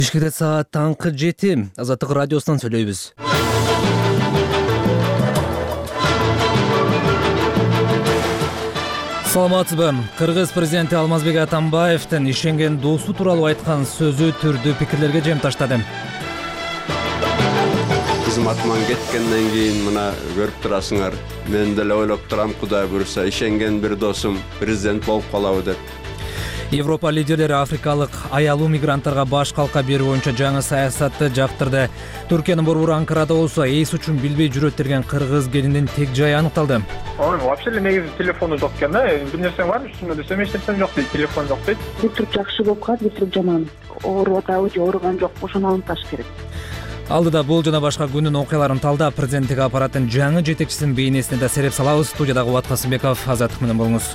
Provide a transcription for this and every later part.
Бишкекте саат таңкы 7. Азаттык радиосунан сүйлөйбүз. Саламатсызбы? Кыргыз президенти Алмазбек Атамбаевдин ишенген досу тууралуу айткан сөзү түрдүү пикирлерге жем таштады. Кызматыман кеткенден кийин мына көрүп турасыңар. Мен деле ойлоп турам, Кудай буйруса ишенген бир досум президент болуп калабы деп. Европа лидерлери африкалык аялуу мигранттарга баш калка берүү боюнча жаңы саясатты жактырды. Түркиянын борбору Анкарада болсо эс үчүн билбей жүрөт деген кыргыз келиндин тек жайы аныкталды. Вообще эле негизи телефону жок экен да. Бир нерсе барбы үстүнө десем эч нерсе жок дейт, телефон жок дейт. Бир туруп жакшы болуп калат, бир туруп жаман. Ооруп атабы же ооруган жокпу, ошону аныкташ керек. Алдыда бул жана башка күндүн окуяларын талдап, президенттик аппараттын жаңы жетекчисинин бейнесине да сереп салабыз. Студиядагы Убат Касымбеков, Азаттык менен болуңуз.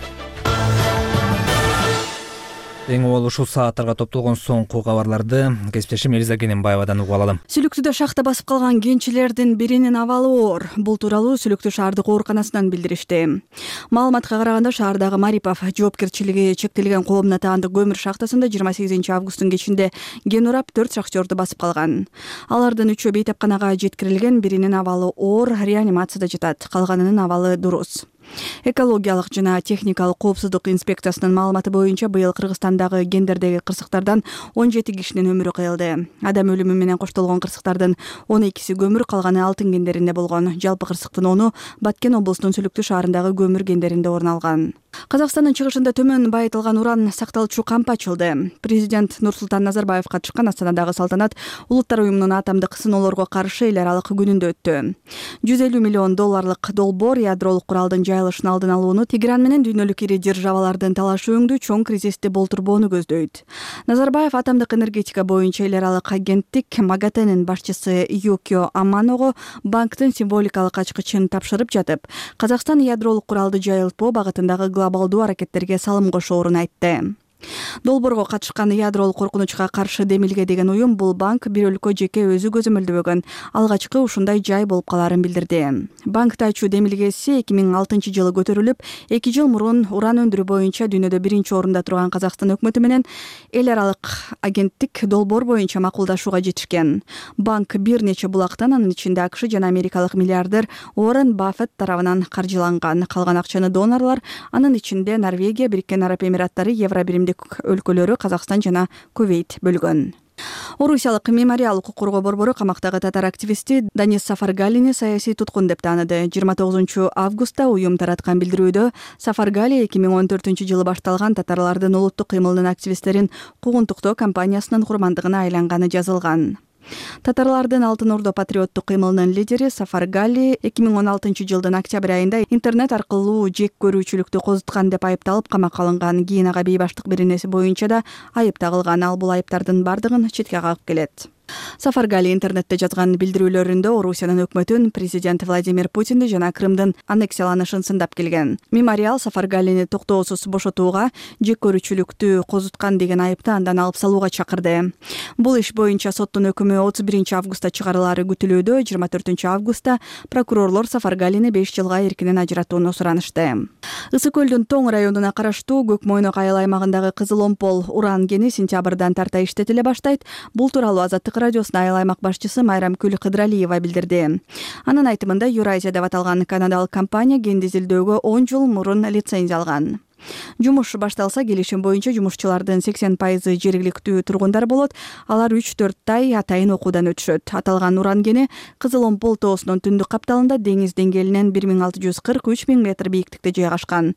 Эң уол ушул сааттарга топтолгон соңку кабарларды кесиптешим Элиза Кененбаевадан угуп алалы. Сүлүктүдө шахта басып калган кенчилердин биринин абалы оор. Бул тууралуу Сүлүктү шаардык ооруканасынан билдиришти. Маалыматка караганда шаардагы Марипов жоопкерчилиги чектелген коомдук таандык көмүр шахтасында 28 августтун кечинде кен урап 4 шахтерду басып калган. Алардын 3-өө бейтапканага жеткирилген, биринин абалы оор, реанимацияда жатат, калганынын абалы дурус. Экологиялык жана техникалык коопсуздук инспекциясынын маалыматы боюнча быйыл Кыргызстандагы кендердеги кырсыктардан 17 кишинин өмүрү кыйылды. Адам өлүмү менен коштолгон кырсыктардын 12си көмүр, калганы алтын кендеринде болгон. Жалпы кырсыктын 10-у Баткен облусунун Сүлүктү шаарындагы көмүр кендеринде орун алган. Казакстандын чыгышында төмөн байытылган уран сакталчу кампы ачылды. Президент Нурсултан Назарбаев катышкан Астанадагы салтанат Улуттар уюмунун атомдук сыноолорго каршы эл аралык күнүндө өттү. $150 миллион долбоор ядролук куралдын жайылышын алдын алууну, Тегеран менен дүйнөлүк ири державалардын талаш өңдүү чоң кризисти болтурбоону көздөйт. Назарбаев атомдук энергетика боюнча эл аралык агенттик МАГАТЭнин башчысы Юкио Аманого банктын символикалык ачкычын тапшырып жатып, Казакстан ядролук куралды жайылтпоо багытындагы глобалдуу аракеттерге салым кошоорун айтты. Долбоорго катышкан ядролук коркунучка каршы демилге деген уюм бул банк бир өлкө жеке өзү көзөмөлдөгөн алгачкы ушундай жай болуп калаарын билдирди. Банкты ачуу демилгеси 2006 жылы көтөрүлүп, 2 жыл мурун уран өндүрүү боюнча дүйнөдө биринчи орунда турган Казакстан өкмөтү менен эл аралык агенттик долбоор боюнча макулдашууга жетишкен. Банк бир нече булактан, анын ичинде АКШ жана америкалык миллиардер Уоррен Баффет тарабынан каржыланган. Калган акчаны донорлор, анын ичинде Норвегия, Бириккен Араб Эмираттары, Евробиримдик өлкөлөрү, Казакстан жана Кувейт бөлгөн. Орусиялык мемориал укук коргоо борбору камактагы татар активисти Данис Сафаргалини саясий туткун деп тааныды. 29 августта уюм тараткан билдирүүдө Сафаргали 2014 жылы башталган татарлардын улуттук кыймылынын активисттерин куугунтуктоо кампаниясынын курмандыгына айланганы жазылган. Татарлардын Алтын Ордо патриоттук кыймылынын лидери Сафаргали 2016 жылдын октябрь айында интернет аркылуу жек көрүүчүлүктү козуткан деп айыпталып камакка алынган. Кийин ага бейбаштык беренеси боюнча да айып тагылган. Ал бул айыптардын бардыгын четке кагып келет. Сафаргали интернетте жазган билдирүүлөрүндө Орусиянын өкмөтүн, президент Владимир Путинди жана Крымдын аннексияланышын сындап келген. Мемориал Сафаргалини токтоосуз бошотууга, жек көрүүчүлүктү козуткан деген айыпты андан алып салууга чакырды. Бул иш боюнча соттун өкүмү 31 августта чыгарылары күтүлүүдө. 24 августта прокурорлор Сафаргалини 5 жылга эркинен ажыратууну суранышты. Ысык көлдүн Тоң районуна караштуу Көкмойнок айыл аймагындагы Кызыл Омпол уран кени сентябрдан тарта иштетиле баштайт. Бул тууралуу Азаттык радиосуна айыл аймак башчысы Майрамкүл Кыдыралиева билдирди. Анын айтымында Юрайзия деп аталган канадалык компания кенди изилдөөгө 10 жыл мурун лицензия алган. Жумуш башталса, келишим боюнча жумушчулардын 80% жергиликтүү тургундар болот. Алар 3-4 ай атайын окуудан өтүшөт. Аталган уран кени Кызыл Омпол тоосунун түндүк капталында деңиз деңгээлинен 1643 миң метр бийиктикте жайгашкан.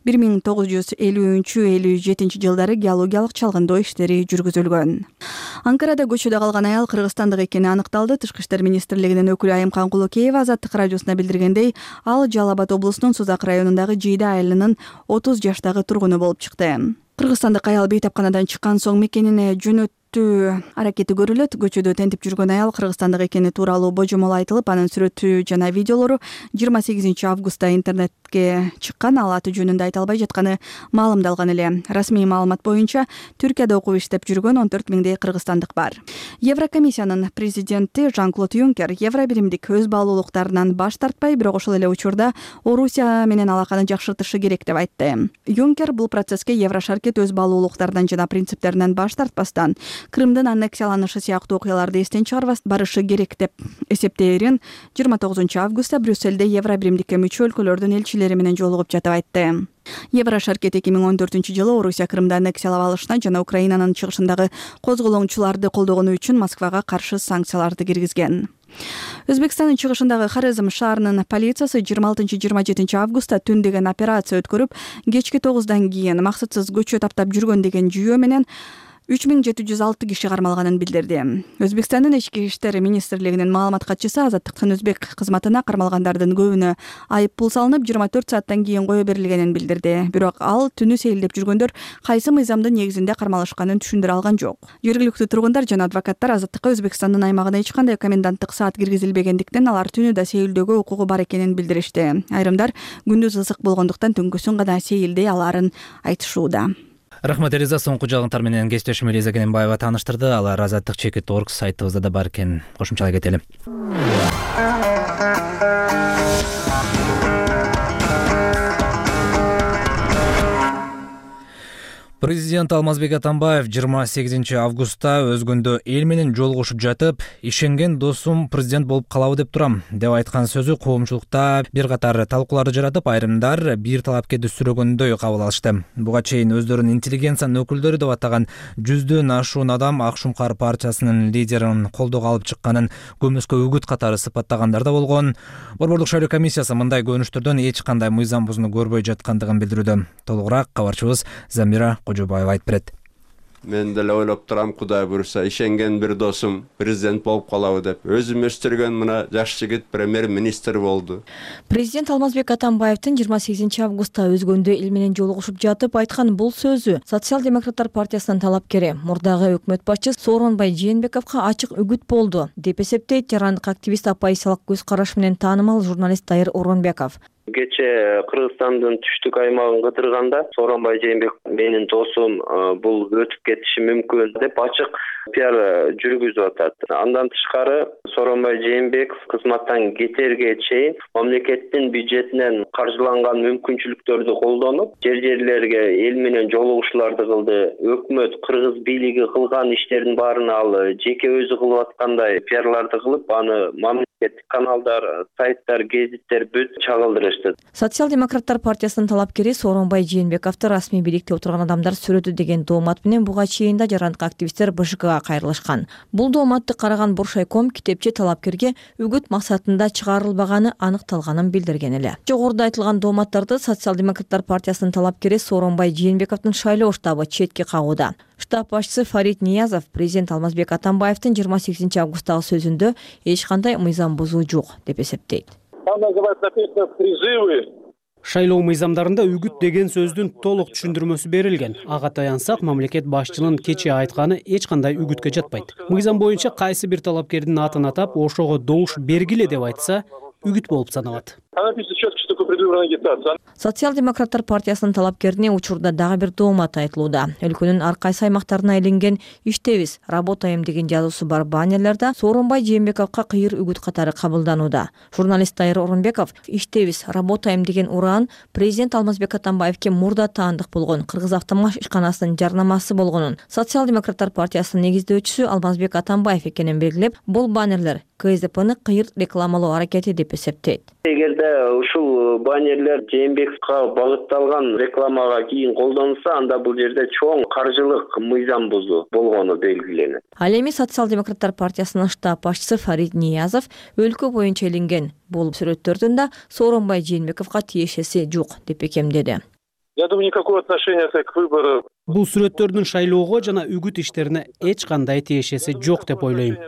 1953-57 жылдары геологиялык чалгындоо иштери жүргүзүлгөн. Анкарада көчөдө калган аял кыргызстандык экени аныкталды. Тышкы иштер министрлигинин өкүлү Айымкан Кулукеева Азаттык радиосуна билдиргендей, ал Жалал Абад облусунун Сузак районундагы Жийда айылынын 30 жаштагы тургуну болуп чыкты. Кыргызстандык аял бейтапканадан чыккан соң мекенине жөнөттүү аракети көрүлөт. Көчөдө тентип жүргөн аял кыргызстандык экени тууралуу божомол айтылып, анын сүрөтү жана видеолору 28 августта интернетке чыккан. Ал аты жөнүндө айта албай жатканы маалымдалган эле. Расмий маалымат боюнча Түркияда окуп иштеп жүргөн 14 миңдей кыргызстандык бар. Еврокомиссиянын президенти Жан-Клод Юнкер Евро биримдик өз баалуулуктарынан баш тартпай, бирок ошол эле учурда Орусия менен алаканы жакшыртышы керек деп айтты. Юнкер бул процесске Еврошаркет өз баалуулуктарынан жана принциптеринен баш тартпастан Крымдын аннексияланышы сыяктуу окуяларды эстен чыгарбас барышы керек деп эсептээрин 29 августта Брюссельде Евро биримдикке мүчө өлкөлөрдүн элчилери менен жолугуп жатып айтты. Еврошаркет 2014-жылы Орусия Крымды аннексиялап алышына жана Украинанын чыгышындагы козголоңчуларды колдогону үчүн Москвага каршы санкцияларды киргизген. Өзбекстандын чыгышындагы Хорезм шаарынын полициясы 26-27 августта түн деген операция өткөрүп, кечки 9-дан кийин максатсыз көчө таптап жүргөн деген жүйө менен 3706 киши кармалганын билдирди. Өзбекстандын ички иштер министрлигинин маалымат катчысы Азаттыктын өзбек кызматына кармалгандардын көбүнө айып пул салынып 24 сааттан кийин кое берилгенин билдирди. Бирок ал түнү сейилдеп жүргөндөр кайсы мыйзамдын негизинде кармалышканын түшүндүрө алган жок. Жергиликтүү тургундар жана адвокаттар Азаттыкка Өзбекстандын аймагына эч кандай коменданттык саат киргизилбегендиктен алар түнү да сейилдөөгө укугу бар экенин билдиришти. Айрымдар күндүз ысык болгондуктан түнкүсүн гана сейилдей аларын айтышууда. Рахмат Элиза, соңку жагынтар менен кесиптешим Элиза Кененбаева тааныштырды. Алар azattik.org сайтыбызда да бар экен. Кошумчалай кетели. Президент Алмазбек Атамбаев 28 августта өзгөндө эл менен жолугушуп жатып, ишенген досум президент болуп калабы деп турам деп айткан сөзү коомчулукта бир катар талкууларды жаратып, айрымдар бир талапкерди сүрөгөндөй кабыл алышты. Буга чейин өздөрүн интеллигенциянын өкүлдөрү деп атаган 100дөн ашуун адам Ак Шумкар партиясынын лидерин колдоого алып чыкканын көмөскө үгүт катары сыпаттагандар да болгон. Борбордук шайлоо комиссиясы мындай көрүнүштөрдөн эч кандай мыйзам бузууну көрбөй жаткандыгын билдирүүдө. Толугураак кабарчыбыз Замира Кожобаева айтып берет. Мен деле ойлоп турам, Кудай буйруса, ишенген бир досум президент болуп калабы деп. Өзүм өстүргөн мына жаш жигит премьер-министр болду. Президент Алмазбек Атамбаевдин 28 августта өзгөндө эл менен жолугушуп жатып айткан бул сөзү Социал-демократтар партиясынын талапкери, мурдагы өкмөт башчысы Сооронбай Жээнбековго ачык үгүт болду деп эсептейт жарандык активист оппозициялык көз караш менен таанымал журналист Дайыр Орунбеков. Кече Кыргызстандын түштүк аймагын кыдырганда Сооронбай Жээнбеков менин досум бул өтүп кетиши мүмкүн деп ачык пиар жүргүзүп атат. Андан тышкары Сооронбай Жээнбеков кызматтан кетерге чейин мамлекеттин бюджетинен каржыланган мүмкүнчүлүктөрдү колдонуп, жерлерге эл менен жолугушууларды кылды. Өкмөт кыргыз бийлиги кылган иштердин баарын ал жеке өзү кылып аткандай пиарларды кылып, аны мамлекеттик каналдар, сайттар, гезиттер бүт чагылдырышты. Социал-демократтар партиясынын талапкери Сооронбай Жээнбековду расмий бийликте отурган адамдар сүрөтү деген доомат менен буга чейин да жарандык активисттер БШКга кайрылышкан. Бул дооматты караган Буршайком китепче талапкерге үгүт максатында чыгарылбаганы аныкталганын билдирген эле. Жогоруда айтылган дооматтарды Социал-демократтар партиясынын талапкери Сооронбай Жээнбековдун шайлоо штабы четке кагууда. Штаб башчысы Фарид Ниязов президент Алмазбек Атамбаевдин 28 августтагы сөзүндө эч кандай мыйзам бузуу жок деп эсептейт. Шайлоо мыйзамдарында үгүт деген сөздүн толук түшүндүрмөсү берилген. Ага таянсак, мамлекет башчынын кечээ айтканы эч кандай үгүткө жатпайт. Мыйзам боюнча кайсы бир талапкердин атын атап, ошого добуш бергиле деп айтса, үгүт болуп саналат. Социал-демократтар партиясынын талапкерине учурда дагы бир доомат айтылууда. Өлкөнүн ар кайсы аймактарына илинген «Иштебиз, работаем» деген жазуусу бар баннерлерде Сооронбай Жээнбековго кыйыр үгүт катары кабылданууда. Журналист Дайыр Орунбеков «Иштебиз, работаем» деген ураан президент Алмазбек Атамбаевге мурда таандык болгон Кыргыз автомаш ишканасынын жарнамасы болгонун, Социал-демократтар партиясынын негиздөөчүсү Алмазбек Атамбаев экенин белгилеп, бул баннерлер КСДПны кыйыр рекламалоо аракети деп эсептейт. Эгерде ушул баннерлер Жээнбековго багытталган рекламага кийин колдонулса, анда бул жерде чоң каржылык мыйзам бузуу болгону белгиленет. Ал эми Социал-демократтар партиясынын штаб башчысы Фарид Ниязов өлкө боюнча илинген бул сүрөттөрдүн да Сооронбай Жээнбековго тиешеси жок деп бекемдеди. Я думаю, никакого отношения к выбору. Бул сүрөттөрдүн шайлоого жана үгүт иштерине эч кандай тиешеси жок деп ойлойм.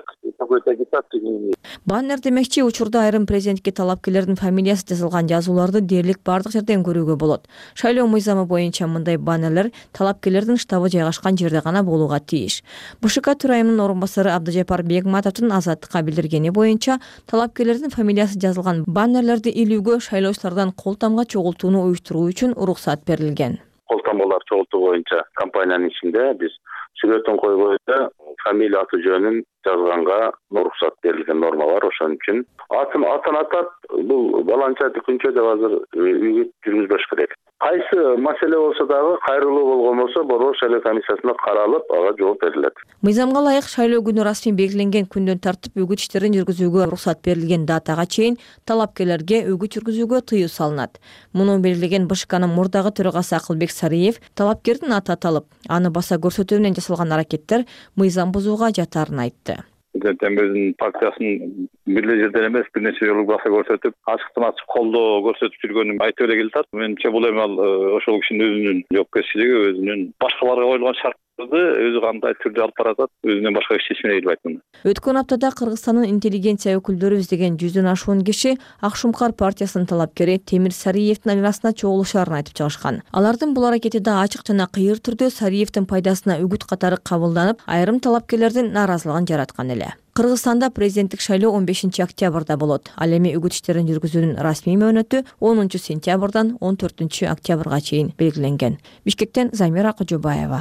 Баннер демекчи, учурда айрым президентке талапкерлердин фамилиясы жазылган жазууларды дээрлик бардык жерден көрүүгө болот. Шайлоо мыйзамы боюнча мындай баннерлер талапкерлердин штабы жайгашкан жерде гана болууга тийиш. БШК төрайымынын орун басары Абдыжапар Бегматовдун Азаттыкка билдиргени боюнча, талапкерлердин фамилиясы жазылган баннерлерди илүүгө шайлоочулардан кол тамга чогултууну уюштуруу үчүн уруксат берилген. Кол тамгалар чогултуу боюнча компаниянын ичинде биз сүрөтүн койбой эле фамилия аты жөнүн жазганга уруксат берилген норма бар. Ошон үчүн атын атап бул баланча күнчө деп азыр үгүт жүргүзбөш керек. Кайсы маселе болсо дагы кайрылуу болгон болсо борбор шайлоо комиссиясына каралып ага жооп берилет. Мыйзамга ылайык шайлоо күнү расмий белгиленген күндөн тартып үгүт иштерин жүргүзүүгө уруксат берилген датага чейин талапкерлерге үгүт жүргүзүүгө тыюу салынат. Муну белгилеген БШКнын мурдагы төрагасы Акылбек Сариев талапкердин аты аталып, аны баса көрсөтүү менен жасалган аракеттер мыйзам бузууга жатаарын айтты. Президент өзүнүн партиясын бир жерден эмес бир нече жолу баса көрсөтүп, ачыктан ачык колдоо көрсөтүп жүргөнүн айтып эле келатат. Менимче бул эми ошол кишинин өзүнүн жоопкерчилиги, өзүнүн башкаларга коюлган шарттарды өзү кандай түрдө алып баратат, өзүнөн башка эч чечме келбейт мына. Өткөн аптада Кыргызстандын интеллигенция өкүлдөрү издеген 100дөн ашуун киши Акшумкар партиясынын талапкери Темир Сариевдин арасына чогулушаарын айтып чыгышкан. Алардын бул аракети да ачык жана кыйыр түрдө Сариевдин пайдасына үгүт катары кабылданып, айрым талапкерлердин нааразылыгын жараткан эле. Кыргызстанда президенттик шайлоо 15 октябрда болот. Ал эми үгүт иштерин жүргүзүүнүн расмий мөөнөтү 10 сентябрдан 14 октябрга чейин белгиленген. Бишкектен Замира Кожобаева.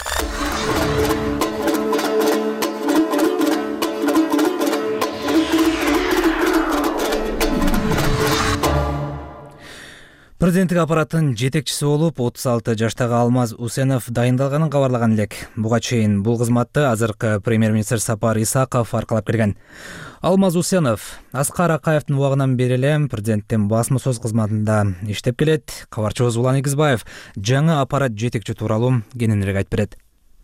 Президенттик аппараттын жетекчиси болуп 36 жаштагы Алмаз Усенов дайындалганын кабарлаган элек. Буга чейин бул кызматты азыркы премьер-министр Сапар Исаков аркалап келген. Алмаз Усенов Аскар Акаевдин убагынан бери эле президенттин басма сөз кызматында иштеп келет. Кабарчыбыз Улан Игизбаев жаңы аппарат жетекчи тууралуу кененирээк айтып берет.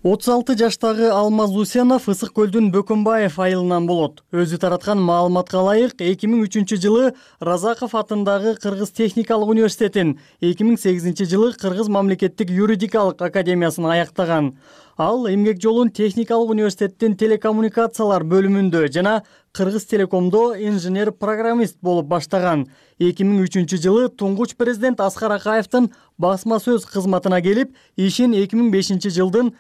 36 жаштагы Алмаз Усенов Ысык көлдүн Бөкөнбаев айылынан болот. Өзү тараткан маалыматка ылайык 2003 жылы Разаков атындагы Кыргыз техникалык университетин, 2008 жылы Кыргыз мамлекеттик юридикалык академиясын аяктаган. Ал эмгек жолун техникалык университеттин телекоммуникациялар бөлүмүндө жана Кыргыз телекомдо инженер-программист болуп баштаган. 2003 жылы туңгуч президент Аскар Акаевдин басма сөз кызматына келип, ишин 2005 жылдын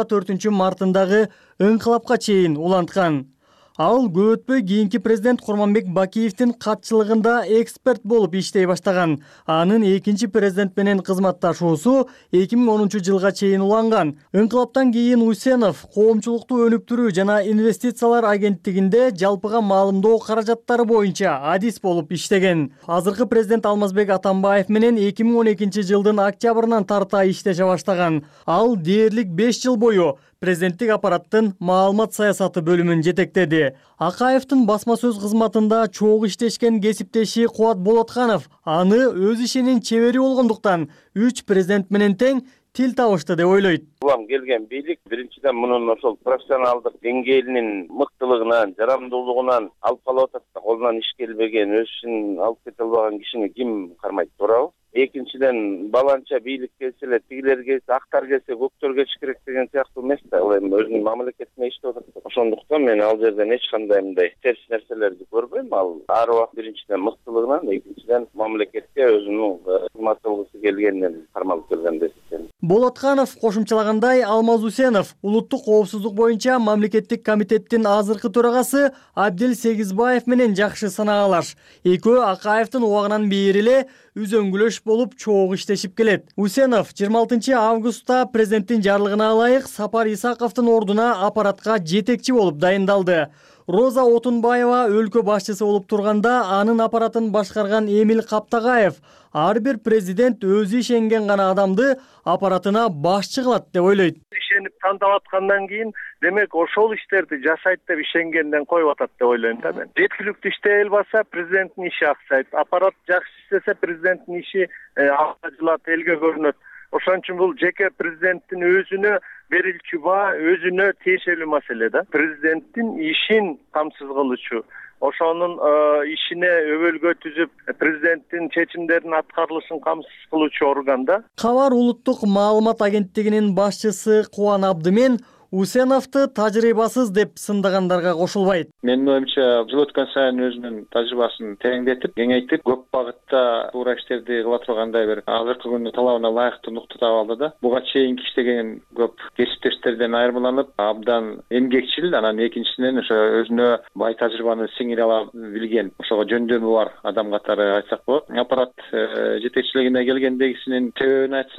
24 мартындагы ыңкылапка чейин уланткан. Ал көп өтпөй кийинки президент Курманбек Бакиевдин катчылыгында эксперт болуп иштей баштаган. Анын экинчи президент менен кызматташуусу 2010 жылга чейин уланган. Ыңкылаптан кийин Усенов коомчулукту өнүктүрүү жана инвестициялар агенттигинде жалпыга маалымдоо каражаттары боюнча адис болуп иштеген. Азыркы президент Алмазбек Атамбаев менен 2012 жылдын октябрынан тарта иштеше баштаган. Ал дээрлик 5 жыл бою президенттик аппараттын маалымат саясаты бөлүмүн жетектеди. Акаевдин басма сөз кызматында чогуу иштешкен кесиптеши Кубат Болотканов аны өз ишинин чебери болгондуктан 3 президент менен тең тил табышты деп ойлойт. Улам келген бийлик биринчиден мунун ошол профессионалдык деңгээлинин мыктылыгынан, жарамдуулугунан алып калып атат да, колунан иш келбеген, өз ишин алып кете албаган кишини ким кармайт, туурабы? Экинчиден баланча бийлик келсе эле тигилер келсе, актар келсе көктөр келиш керек деген сыяктуу эмес да. Ал эми өзүнүн мамлекетине иштеп атат. Ошондуктан мен ал жерден эч кандай мындай терс нерселерди көрбөйм. Ал ар убакыт биринчиден мыктылыгынан, экинчиден мамлекетке өзүнүн кызмат кылгысы келгенинен кармалып келген деп эсептейм. Болотканов кошумчалагандай, Алмаз Усенов улуттук коопсуздук боюнча мамлекеттик комитеттин азыркы төрагасы Абдел Сегизбаев менен жакшы санагалаш. Экөө Акаевдин убагынан бери эле үзөңгүлөш болуп чогуу иштешип келет. Усенов 26 августта президенттин жарлыгына ылайык Сапар Исаковдун ордуна аппаратка жетекчи болуп дайындалды. Роза Отунбаева өлкө башчысы болуп турганда анын аппаратын башкарган Эмил Каптагаев ар бир президент өзү ишенген гана адамды аппаратына башчы кылат деп ойлойт. Ишенип тандап аткандан кийин демек ошол иштерди жасайт деп ишенгенден коюп атат деп ойлойм да мен. Жеткиликтүү иштей албаса президенттин иши аксайт. Аппарат жакшы иштесе президенттин иши жылат, элге көрүнөт. Ошон үчүн бул жеке президенттин өзүнө берилчү баа өзүнө тиешелүү маселе да. Президенттин ишин камсыз кылуучу, ошонун ишине өбөлгө түзүп, президенттин чечимдеринин аткарылышын камсыз кылуучу орган да. Кабар улуттук маалымат агенттигинин башчысы Кубан Абдымен Усеновду тажрыйбасыз деп сындагандарга кошулбайт. Менин оюмча, жыл өткөн сайын өзүнүн тажрыйбасын тереңдетип, кеңейтип, көп багытта туура иштерди кыла тургандай бир азыркы күндүн талабына ылайыктуу нукта таап алды да. Буга чейин иштеген көп кесиптештерден айырмаланып, абдан эмгекчил, анан экинчиден ошо өзүнө бай тажрыйбаны сиңире ала билген, ошого жөндөмү бар адам катары айтсак болот. Аппарат жетекчилигине келгендегисинин себебин айтсак,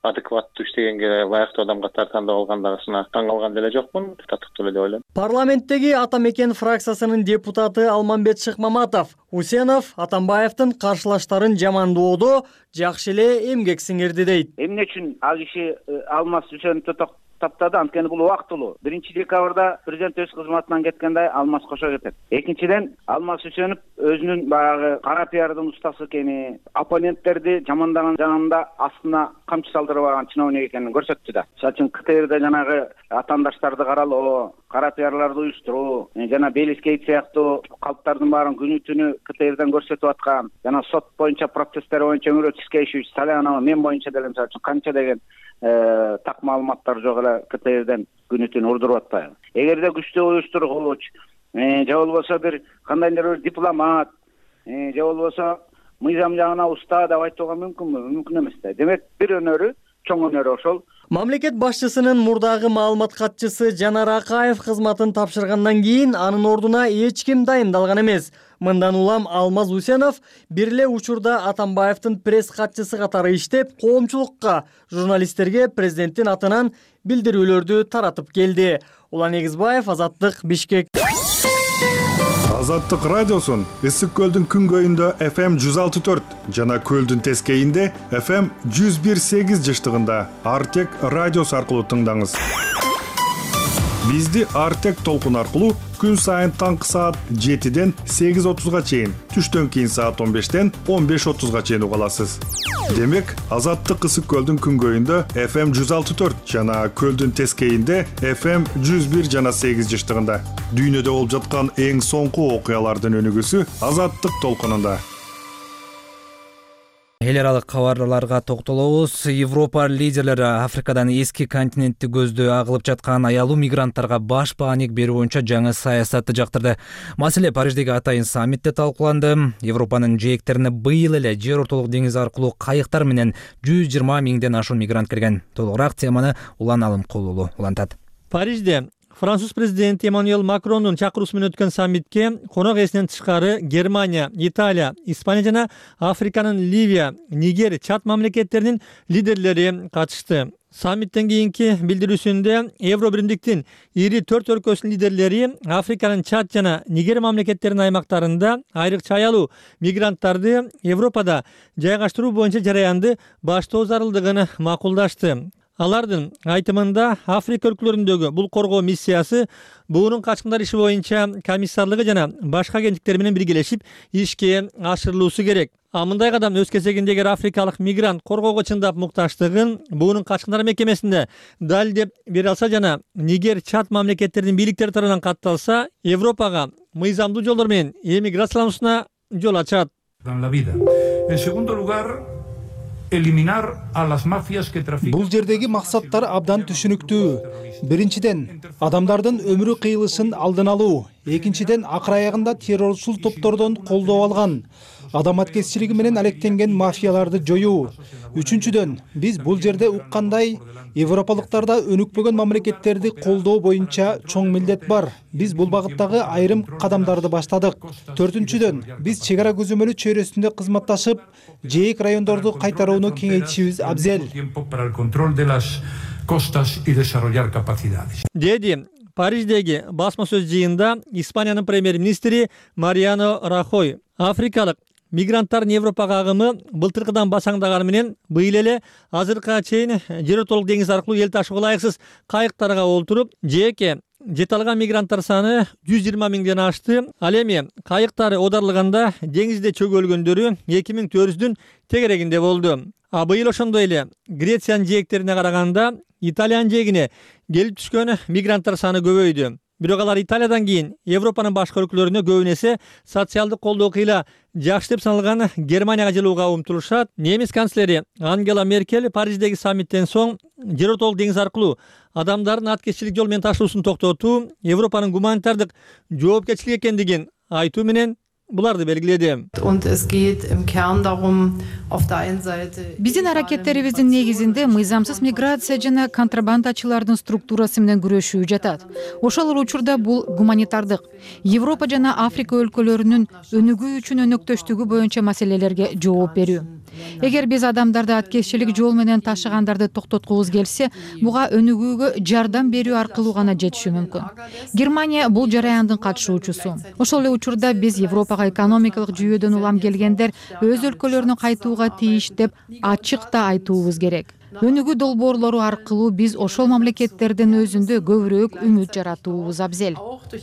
адекваттуу иштегенге ылайыктуу адам катары тандап алгандарына таң калган деле жокмун. Татыктуу эле деп ойлойм. Парламенттеги Ата Мекен фракциясынын депутаты Алмамбет Шыкмаматов Усенов Атамбаевдин каршылаштарын жамандоодо жакшы эле эмгек сиңирди дейт. Эмне үчүн ал киши Алмаз Үсеновду таптады? Анткени бул убактылуу. 1-декабрда президент өз кызматынан кеткенде Алмаз кошо кетет. Экинчиден, Алмаз Үсенов өзүнүн баягы кара пиардын устасы экени, оппоненттерди жамандаган жанында астына камчы салдырбаган чиновник экенин көрсөттү да. Мисалы үчүн КТРде жанагы атаандаштарды каралоо, кара пиарларды уюштуруу, жана Белискейт сыяктуу калптардын баарын күнү түнү КТРден көрсөтүп аткан, жана сот боюнча процесстер боюнча Өмүрөт Тискеевич, Салянова, мен боюнча деле мисалы үчүн канча деген так маалыматтар жок эле КТРден күнү түнү урдуруп атпайбы. Эгерде күчтүү уюштургуч, же болбосо бир кандайдыр бир дипломат, же болбосо мыйзам жагына уста деп айтууга мүмкүнбү? Мүмкүн эмес да. Демек бир өнөрү, чоң өнөрү ошол. Мамлекет башчысынын мурдагы маалымат катчысы Жанар Акаев кызматын тапшыргандан кийин анын ордуна эч ким дайындалган эмес. Мындан улам Алмаз Усенов бир эле учурда Атамбаевдин пресс катчысы катары иштеп, коомчулукка, журналисттерге президенттин атынан билдирүүлөрдү таратып келди. Улан Эгизбаев, Азаттык, Бишкек. Азаттык радиосун Ысык көлдүн күнгөйүндө FM 106.4 жана көлдүн тескейинде FM 101.8 жыштыгында Артек радиосу аркылуу тыңдаңыз. Бизди Артек толкун аркылуу күн сайын таңкы саат 7-ден 8:30га чейин, түштөн кийин саат 15-ден 15:30га чейин уга аласыз. Демек, Азаттык Ысык көлдүн күнгөйүндө FM 106.4 жана көлдүн тескейинде FM 101 жана 8 жыштыгында. Дүйнөдө болуп жаткан эң соңку окуялардын өнүгүүсү Азаттык толкунунда. Эл аралык кабарларга токтолобуз. Европа лидерлери Африкадан эски континентти көздөй агылып жаткан аялуу мигранттарга баш бааник берүү боюнча жаңы саясатты жактырды. Маселе Париждеги атайын саммитте талкууланды. Европанын жээктерине быйыл эле жер ортолук деңиз аркылуу кайыктар менен 120 миңден ашуун мигрант келген. Толугураак теманы Улан Алымкулуулу улантат. Парижде Француз президенти Эммануэль Макрондун чакыруусу менен өткөн саммитке конок ээсинен тышкары Германия, Италия, Испания жана Африканын Ливия, Нигер, Чад мамлекеттеринин лидерлери катышты. Саммиттен кийинки билдирүүсүндө Евробиримдиктин ири 4 өлкөсүнүн лидерлери Африканын Чад жана Нигер мамлекеттеринин аймактарында айрыкча аялуу мигранттарды Европада жайгаштыруу боюнча жараянды баштоо зарылдыгын макулдашты. Алардын айтымында Африка өлкөлөрүндөгү бул коргоо миссиясы буунун качкындар иши боюнча комиссарлыгы жана башка агенттиктер менен биргелешип ишке ашырылуусу керек. Мындай кадам өз кезегинде эгер африкалык мигрант коргоого чындап мукташтыгын буунун качкындар мекемесинде далилдеп бере алса жана Нигер, Чад мамлекеттеринин бийликтери тарабынан катталса, Европага мыйзамдуу жолдор менен эмиграциялануусуна жол ачат. En segundo lugar, eliminar a las mafias que trafican. Бул жердеги максаттар абдан түшүнүктүү. Биринчиден, адамдардын өмүрү кыйылышын алдын алуу. Экинчиден, акыр аягында террорчул топтордон колдоо алган, адаматкеччилиги менен алектенген мафияларды жоюу. Үчүнчүдөн, биз бул жерде уккандай европалыктарда өнүкпөгөн мамлекеттерди колдоо боюнча чоң милдет бар. Биз бул багыттагы айрым кадамдарды баштадык. Төртүнчүдөн, биз чек ара көзөмөлү чөйрөсүндө кызматташып, жээк райондорду кайтарууну кеңейтишибиз абзел. Деди Париждеги басма сөз жыйында Испаниянын премьер-министри Мариано Рахой африкалык мигранттардын Европага агымы былтыркыдан басаңдаганы менен быйыл эле азыркыга чейин жер ортолук деңиз аркылуу эл ташууга ылайыксыз кайыктарга олтуруп, жээкке жете алган мигранттар саны 120 миңден ашты. Ал эми кайыктары оодарылганда деңизде чөгөлгөндөрү 2400-дүн тегерегинде болду. Быйыл ошондой эле Грециянын жээктерине караганда Италиянын жээгине келип түшкөн мигранттар саны көбөйдү. Бирок алар Италиядан кийин Европанын башка өлкөлөрүнө көбүн эсе социалдык колдоо кыйла жакшы деп саналган Германияга жылууга умтулушат. Немис канцлери Ангела Меркель Париждеги саммиттен соң жер ортолук деңиз аркылуу адамдардын аткеччилик жол менен ташуусун токтотуу Европанын гуманитардык жоопкерчилик экендигин айтуу менен буларды белгиледи. Биздин аракеттерибиздин негизинде мыйзамсыз миграция жана контрабандачылардын структурасы менен күрөшүү жатат. Ошол учурда бул гуманитардык Европа жана Африка өлкөлөрүнүн өнүгүү үчүн өнөктөштүгү боюнча маселелерге жооп берүү. Эгер биз адамдарды аткезчилик жол менен ташыгандарды токтоткубуз келсе, буга өнүгүүгө жардам берүү аркылуу гана жетиши мүмкүн. Германия бул жараяндын катышуучусу. Ошол эле учурда биз Европага экономикалык жүйөдөн улам келгендер өз өлкөлөрүнө кайтууга тийиш деп ачык да айтуубуз керек. Өнүгүү долбоорлору аркылуу биз ошол мамлекеттердин өзүндө көбүрөөк үмүт жаратуубуз абзел.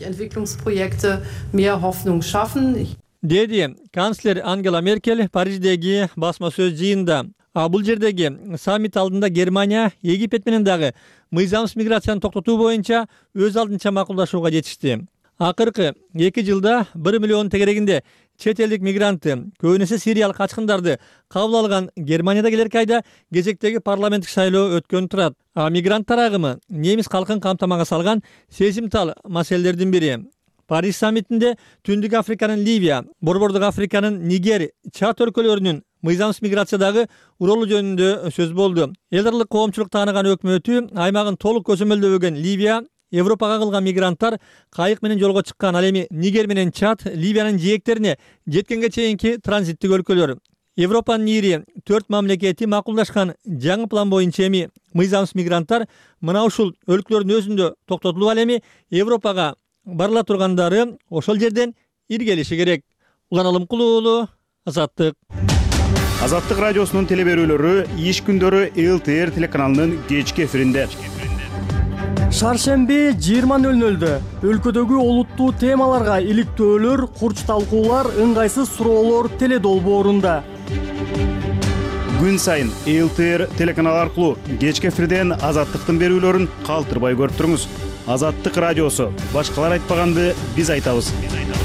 Деди канцлер Ангела Меркель Париждеги басма сөз жыйында. Бул жердеги саммит алдында Германия Египет менен дагы мыйзамсыз миграцияны токтотуу боюнча өз алдынча макулдашууга жетишти. Акыркы 2 жылда 1 миллион тегерегинде чет элдик мигрантты, көбүнесе сириялык качкындарды кабыл алган Германияда келерки айда кезектеги парламенттик шайлоо өткөн турат. Мигранттар агымы немис калкын камтамага салган сезимтал маселелердин бири. Париж саммитинде Түндүк Африканын Ливия, Борбордук Африканын Нигер, Чад өлкөлөрүнүн мыйзамсыз миграциядагы уролу жөнүндө сөз болду. Эл аралык коомчулук тааныган өкмөтү аймагын толук көзөмөлдөгөн Ливия, Европага кылган мигранттар кайык менен жолго чыккан. Ал эми Нигер менен Чад Ливиянын жээктерине жеткенге чейинки транзиттик өлкөлөр. Европанын ири 4 мамлекети макулдашкан жаңы план боюнча эми мыйзамсыз мигранттар мына ушул өлкөлөрдүн өзүндө токтотулуп, ал эми Европага барыла тургандары ошол жерден иргелиши керек. Улан Алымкулуу уулу, Азаттык. Азаттык радиосунун телеберүүлөрү иш күндөрү ЛТР телеканалынын кечки эфиринде. Шаршемби 20:00-дө өлкөдөгү олуттуу темаларга иликтөөлөр, курч талкуулар, ыңгайсыз суроолор теледолбоорунда. Күн сайын ЛТР телеканалы аркылуу кечки эфирден Азаттыктын берүүлөрүн калтырбай көрүп туруңуз. Азаттык радиосу. Башкалар айтпаганды биз айтабыз.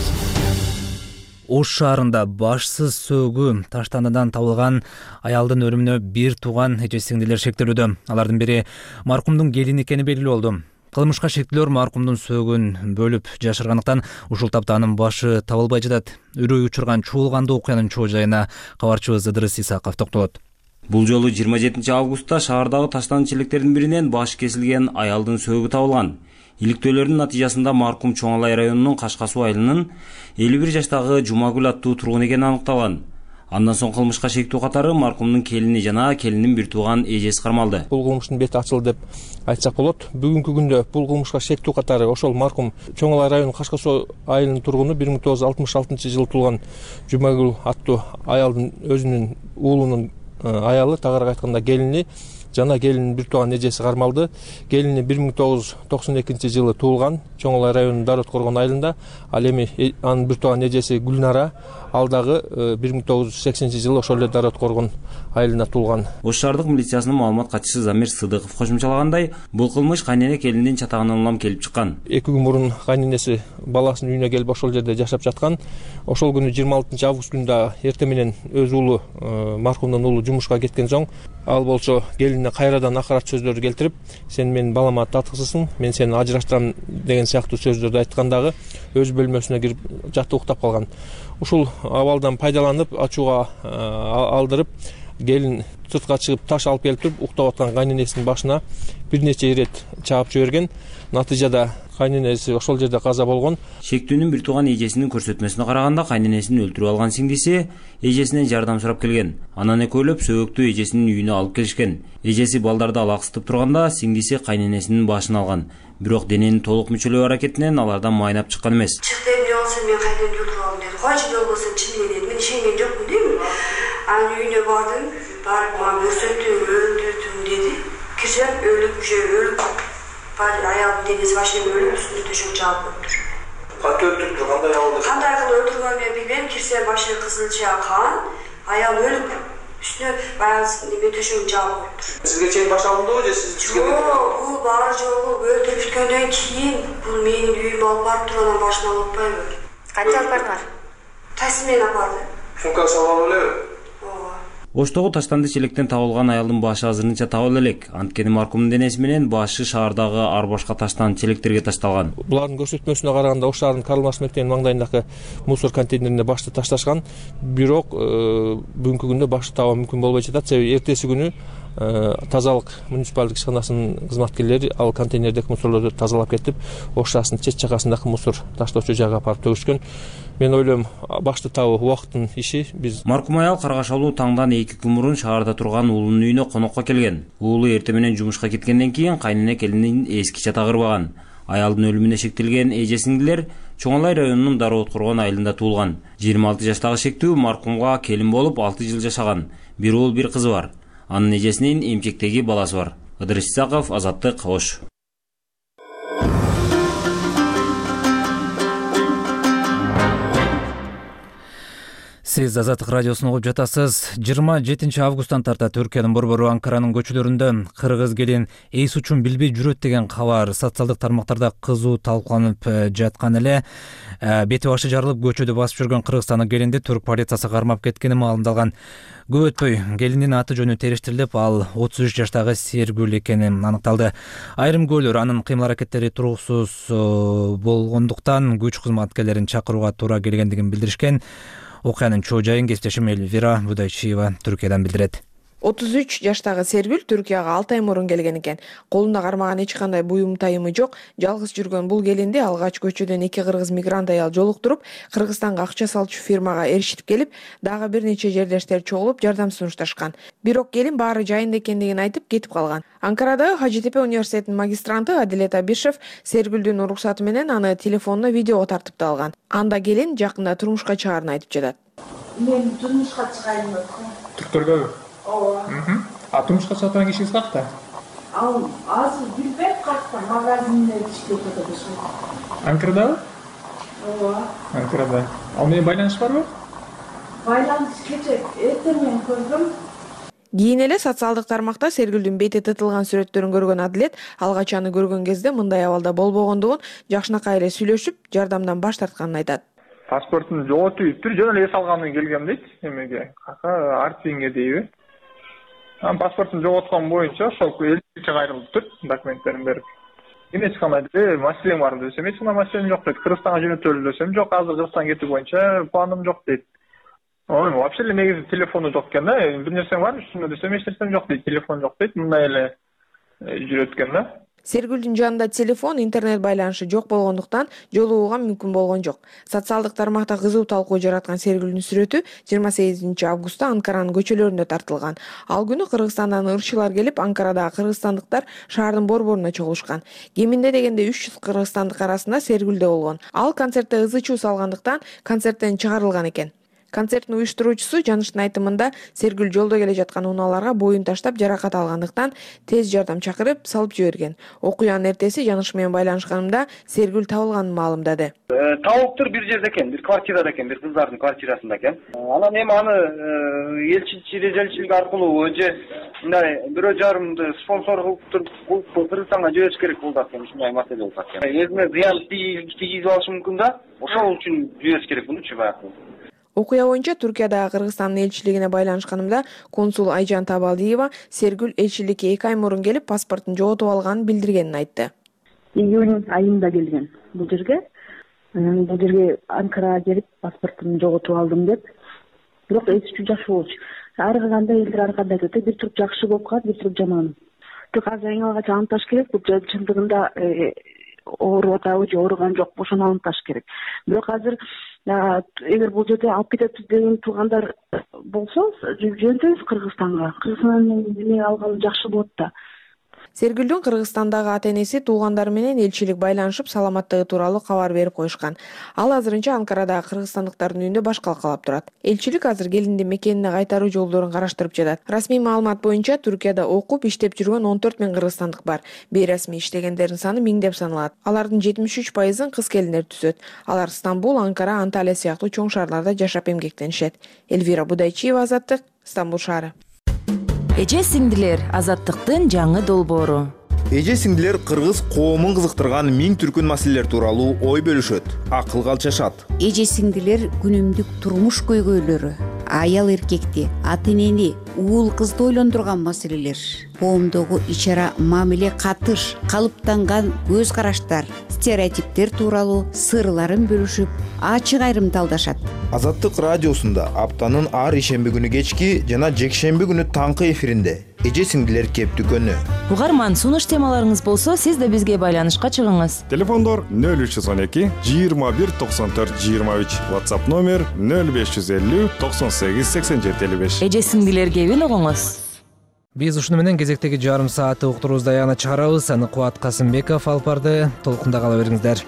Ош шаарында башсыз сөөгү таштандан табылган аялдын өлүмүнө бир тууган эже-сиңдилер шектелүүдө. Алардын бири маркумдун келини экени белгилүү болду. Кылмышка шектилер маркумдун сөөгүн бөлүп жашыргандыктан ушул тапта анын башы табылбай жатат. Үрөй учурган чуулгандуу окуянын чоо жайына кабарчыбыз Ыдырыс Исаков токтолот. Бул жолу 27 августта шаардагы таштан челектердин биринен башы кесилген аялдын сөөгү табылган. Иликтөөлөрдүн натыйжасында маркум Чоңалай районунун Кашкасуу айылынын 51 жаштагы Жумагүл аттуу тургун экени аныкталган. Андан соң кылмышка шектүү катары маркумдун келини жана келинин бир тууган эжеси кармалды. Бул кылмыштын бети ачылды деп айтсак болот. Бүгүнкү күндө бул кылмышка шектүү катары ошол маркум Чоңалай районунун Кашкасуу айылынын тургуну 1966-жылы туулган Жумагүл аттуу аялдын өзүнүн уулунун аялы, тагыраак айтканда келини жана келинин бир тууган эжеси кармалды. Келини 1992-жылы туулган Чоңалай районунун Дарот Коргон айылында. Ал эми анын бир тууган эжеси Гүлнара ал дагы 1980-жылы ошол эле Дарот Коргон айылында туулган. Ош шаардык милициясынын маалымат катчысы Замир Сыдыков кошумчалагандай, бул кылмыш кайнене келиндин чатагынан улам келип чыккан. 2 күн мурун кайненеси баласынын үйүнө келип ошол жерде жашап жаткан. Ошол күнү 26 август күнүндө эртең менен өз уулу маркумдун уулу жумушка кеткен соң ал болсо келинине кайрадан акырат сөздөрдү келтирип, сен менин балама татыксызсың, мен сени ажыраштырам деген сыяктуу сөздөрдү айткан дагы өз бөлмөсүнө кирип жатып уктап калган. Ушул абалдан пайдаланып ачууга алдырып келин сыртка чыгып таш алып келип туруп уктап аткан кайненесинин башына бир нече ирет чаап жиберген. Натыйжада кайненеси ошол жерде каза болгон. Шектүүнүн бир тууган эжесинин көрсөтмөсүнө караганда кайненесин өлтүрүп алган сиңдиси эжесинен жардам сурап келген. Анан экөөлөп сөөгүктү эжесинин үйүнө алып келишкен. Эжеси балдарды алаксытып турганда сиңдиси кайненесинин башын алган. Бирок дененин толук мүчөлөө аракетинен алардан майнап чыккан эмес. Мен кайненемди өлтүрүп алдым деди. Качы жол болсо чын деди. Мен ишенген жокмун дейм. Анын үйүнө бардым. Барып мага көрсөттү, өлтүрдүм деди. Кирсем өлүп өлүп. Аялдын денеси башынан өлүп, үстүнө төшөк жаап коюптур. Кантип өлтүрдү? Кандай абалда? Кандай кылып өлтүргөнүн мен билбейм. Кирсем башы кызылча кан, аял өлүп, үстүнө баягы неме төшөгүн жаап коюптур. Сизге чейин баш алындыбы же сиз түшкөндөн кийин? Бул бар жолу өлтүрүп бүткөндөн кийин бул менин үйүмө алып барып тургандан башын алып атпайбы? Канча алып бардыңар? Такси менен апарды. Сумкасы салып элеби? Оштогу таштанды челектен табылган аялдын башы азырынча табыла элек. Анткени маркумдун денеси менен башы шаардагы ар башка таштан челектерге ташталган. Булардын көрсөтмөсүнө караганда Ош шаарынын Карл Маркс мектебинин маңдайындагы мусор контейнерине башты ташташкан. Бирок бүгүнкү күндө башты табуу мүмкүн болбой жатат. Себеби эртеси күнү тазалык муниципалдык ишканасынын кызматкерлери ал контейнердеги мусорлорду тазалап кетип, Ошаштын чет жагасындагы мусор таштоочу жайга апарып төгүшкөн. Мен ойлойм, башты табуу убакыттын иши. Биз маркум аял каргашалуу таңдан 2 күн мурун шаарда турган уулунун үйүнө конокко келген. Уулу эртең менен жумушка кеткенден кийин кайнене келинин эски чатагы ырбаган. Аялдын өлүмүнө шектелген эже-сиңдилер Чоңалай районунун Дарооткоргон айылында туулган. 26 жаштагы шектүү маркумга келин болуп 6 жыл жашаган. Бир уул, бир кызы бар. Анын эжесинин эмчектеги баласы бар. Ыдырыс Исаков, Азаттык, Ош. Сиз Азаттык радиосун угуп жатасыз. 27 августтан тарта Түркиянын борбору Анкаранын көчөлөрүндө кыргыз келин эс учун билбей жүрөт деген кабар социалдык тармактарда кызуу талкууланып жаткан эле. Бети башы жарылып көчөдө басып жүргөн кыргызстандык келинди түрк полициясы кармап кеткени маалымдалган. Көп өтпөй келиндин аты жөнү териштирилип, ал 33 жаштагы Сергүл экени аныкталды. Айрым көөлөр анын кыймыл-аракеттери туруксуз болгондуктан күч кызматкерлерин чакырууга туура келгендигин билдиришкен. Окуянын чоо жайын кесиптешим Эльвира Будайчиева Түркиядан билдирет. 33 жаштагы Сергүл Түркияга 6 ай мурун келген экен. Колунда кармаган эч кандай буюм тайымы жок. Жалгыз жүргөн бул келинди алгач көчөдөн 2 кыргыз мигрант аял жолуктуруп, Кыргызстанга акча салчу фирмага эришип келип, дагы бир нече жердештер чогулуп жардам сунушташкан. Бирок келин баары жайында экендигин айтып кетип калган. Анкарадагы Хажитепе университетинин магистранты Адилет Абишев Сергүлдүн уруксаты менен аны телефонуна видеого тартып алган. Анда келин жакында турмушка чыгаарын айтып жатат. Мен турмушка чыгайын деп. Түрктөргө? Ооба. А турмушка чыган кишиңиз какта? Ал азыр билбейм какта, магазинде иштеп жатат. Анкарадабы? Ооба. Анкарада. Ал менен байланыш барбы? Байланыш кече эртең менен көрдүм. Кийин эле социалдык тармакта Сергүлдүн бети тытылган сүрөттөрүн көргөн Адилет алгач аны көргөн кезде мындай абалда болбогондугун, жакшынакай эле сүйлөшүп, жардамдан баш тартканын айтат. Паспортун жоготуп, жөн эле эс алгандан келгем дейт, эмеге, Артвинге дейби. Паспортун жоготкон боюнча ошол элчиликке кайрылып тур, документтерин берип. Эч кандай маселем бар десем, эч кандай маселем жок дейт. Кыргызстанга жөнөтөлү десем, жок, азыр Кыргызстанга кетүү боюнча планым жок дейт. Вообще эле негизи телефону жок экен да. Бир нерсең барбы үстүндө десем, эч нерсем жок дейт, телефон жок дейт. Мындай эле жүрөт экен да. Сергүлдүн жанында телефон, интернет байланышы жок болгондуктан жолугууга мүмкүн болгон жок. Социалдык тармакта кызуу талкуу жараткан Сергүлдүн сүрөтү 28 августта Анкаранын көчөлөрүндө тартылган. Ал күнү Кыргызстандан ырчылар келип, Анкарадагы кыргызстандыктар шаардын борборуна чогулушкан. Кеминде дегенде 300 кыргызстандык арасында Сергүл да болгон. Ал концертте ызы-чуу салгандыктан концерттен чыгарылган экен. Концерттин уюштуруучусу Жаныштын айтымында Сергүл жолдо келе жаткан унааларга боюн таштап жаракат алгандыктан тез жардам чакырып салып жиберген. Окуянын эртеси Жаныш менен байланышканымда Сергүл табылганын маалымдады. Табылыптыр бир жерде экен, бир квартирада экен, бир кыздардын квартирасында экен. Анан эми аны элчилик аркылуу же мындай 1,5 спонсор кылып Кыргызстанга жибериш керек болду экен, ушундай маселе болду экен. Өзүнө зыян тийгизип алышы мүмкүн да, ошол үчүн жибериш керек мунучу баягы. Окуя боюнча Түркиядагы Кыргызстандын элчилигине байланышканымда консул Айжан Табалдиева Сергүл элчиликке 2 ай мурун келип паспортун жоготуп алганын билдиргенин айтты. Июнь айында келген бул жерге. Бул жерге Анкарага келип паспортумду жоготуп алдым деп. Бирок эч жакшы болчу. Ар кандай элдер ар кандай айтат, бир туруп жакшы болуп калат, бир туруп жаман. Тек азыр эң алгач аныкташ керек, бул чындыгында ооруп атабы же ооруган жокпу, ошону аныкташ керек. Бирок азыр эгер бул жерде алып кетет деген туугандар болсо, жөнөтөбүз Кыргызстанга. Кыргызстандан эмне алган жакшы болот да. Сергүлдүн Кыргызстандагы ата-энеси туугандары менен элчилик байланышып, саламаттыгы тууралуу кабар берип коюшкан. Ал азырынча Анкарадагы кыргызстандыктардын үйүндө баш калкалап турат. Элчилик азыр келинди мекенине кайтаруу жолдорун караштырып жатат. Расмий маалымат боюнча Түркияда окуп, иштеп жүргөн 14 000 кыргызстандык бар. Бейрасмий иштегендердин саны миңдеп саналат. Алардын 73%-ын кыз келиндер түзөт. Алар Стамбул, Анкара, Анталия сыяктуу чоң шаарларда жашап эмгектенишет. Эльвира Будайчиева, Азаттык, Стамбул шаары. Эже-сиңдилер, Азаттыктын жаңы долбоору. Эже-сиңдилер кыргыз коомун кызыктырган миң түркүн маселелер тууралуу ой бөлүшөт, акылга алчашат. Эже-сиңдилер күнүмдүк турмуш көйгөйлөрү, аял эркекти, ата-энени, уул кызды ойлондурган маселелер, коомдогу ич-ара мамиле катыш, калыптанган көз караштар, стереотиптер тууралуу сырларын бөлүшүп, ачык айрымталдашат. Азаттык радиосунда аптанын ар ишемби күнү кечки жана жекшемби күнү таңкы эфиринде эже сиңдилер кептүкөнү. угарман сунуш темаларыңыз болсо сиз да бизге байланышка чыгыңыз. Телефондор 0312 21 94 23, WhatsApp номер 0550 98 87 55. Эже сиңдилер кебин угуңуз. Биз ушуну менен кезектеги жарым саатты уктуруубузду аягына чыгарабыз. Аны Кубат Касымбеков алып барды. Толкунда кала бериңиздер.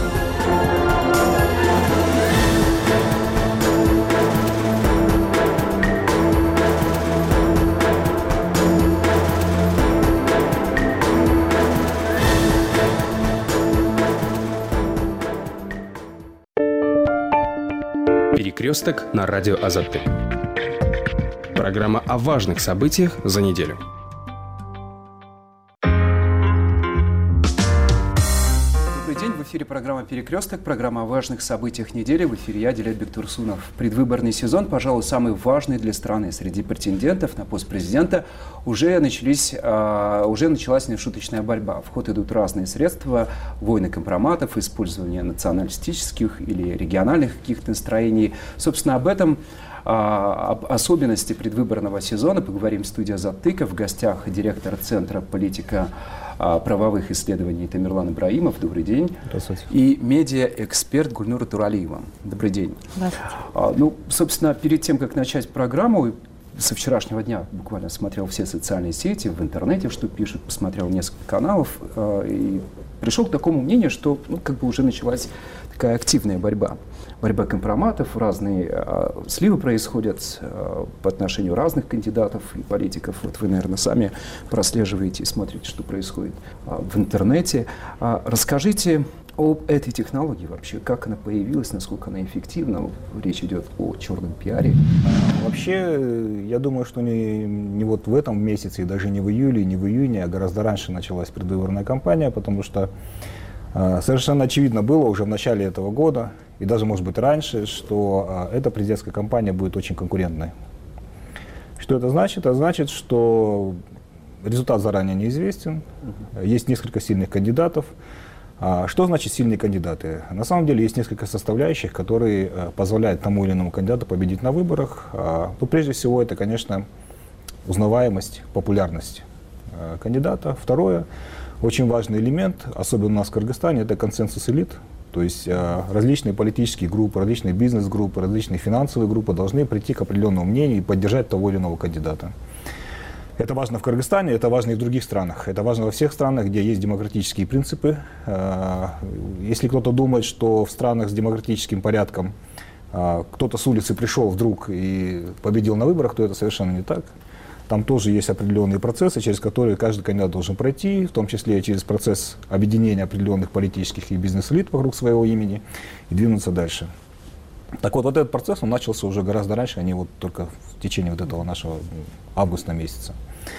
Перекресток на радио Азаттык. Программа о важных событиях за неделю. Добрый день, в эфире программа «Перекресток», программа о важных событиях недели. В эфире я, Дилет Бектурсунов. Предвыборный сезон, пожалуй, самый важный для страны. Среди претендентов на пост президента уже началась нешуточная борьба. В ход идут разные средства, войны компроматов, использование националистических или региональных каких-то настроений. Собственно, об этом, об особенности предвыборного сезона поговорим в студии «Азаттыка». В гостях директор Центра политика правовых исследований Тамерлан Ибраимов. Добрый день. Здравствуйте. И медиа-эксперт Гульнура Туралиева. Добрый день. Здравствуйте. Собственно, перед тем, как начать программу, со вчерашнего дня буквально смотрел все социальные сети, в интернете, что пишут, посмотрел несколько каналов и пришел к такому мнению, что уже началась такая активная борьба. Борьба компроматов, разные сливы происходят по отношению разных кандидатов и политиков. Вот вы, наверное, сами прослеживаете и смотрите, что происходит в интернете. Расскажите об этой технологии вообще, как она появилась, насколько она эффективна. Речь идет о черном пиаре. Вообще, я думаю, что не вот в этом месяце, и даже не в июле, не в июне, а гораздо раньше началась предвыборная кампания, потому что совершенно очевидно было уже в начале этого года, и даже, может быть, раньше, что эта президентская кампания будет очень конкурентной. Что это значит? Это значит, что результат заранее неизвестен, есть несколько сильных кандидатов. Что значит сильные кандидаты? На самом деле есть несколько составляющих, которые позволяют тому или иному кандидату победить на выборах. Прежде всего, это, конечно, узнаваемость, популярность кандидата. Второе, очень важный элемент, особенно у нас в Кыргызстане, это консенсус элит. То есть различные политические группы, различные бизнес-группы, различные финансовые группы должны прийти к определенному мнению и поддержать того или иного кандидата. Это важно в Кыргызстане, это важно и в других странах. Это важно во всех странах, где есть демократические принципы. Если кто-то думает, что в странах с демократическим порядком кто-то с улицы пришел вдруг и победил на выборах, то это совершенно не так. Там тоже есть определенные процессы, через которые каждый кандидат должен пройти, в том числе и через процесс объединения определенных политических и бизнес-элит вокруг своего имени и двинуться дальше. Так вот, этот процесс, он начался уже гораздо раньше, а не вот только в течение вот этого нашего августа месяца.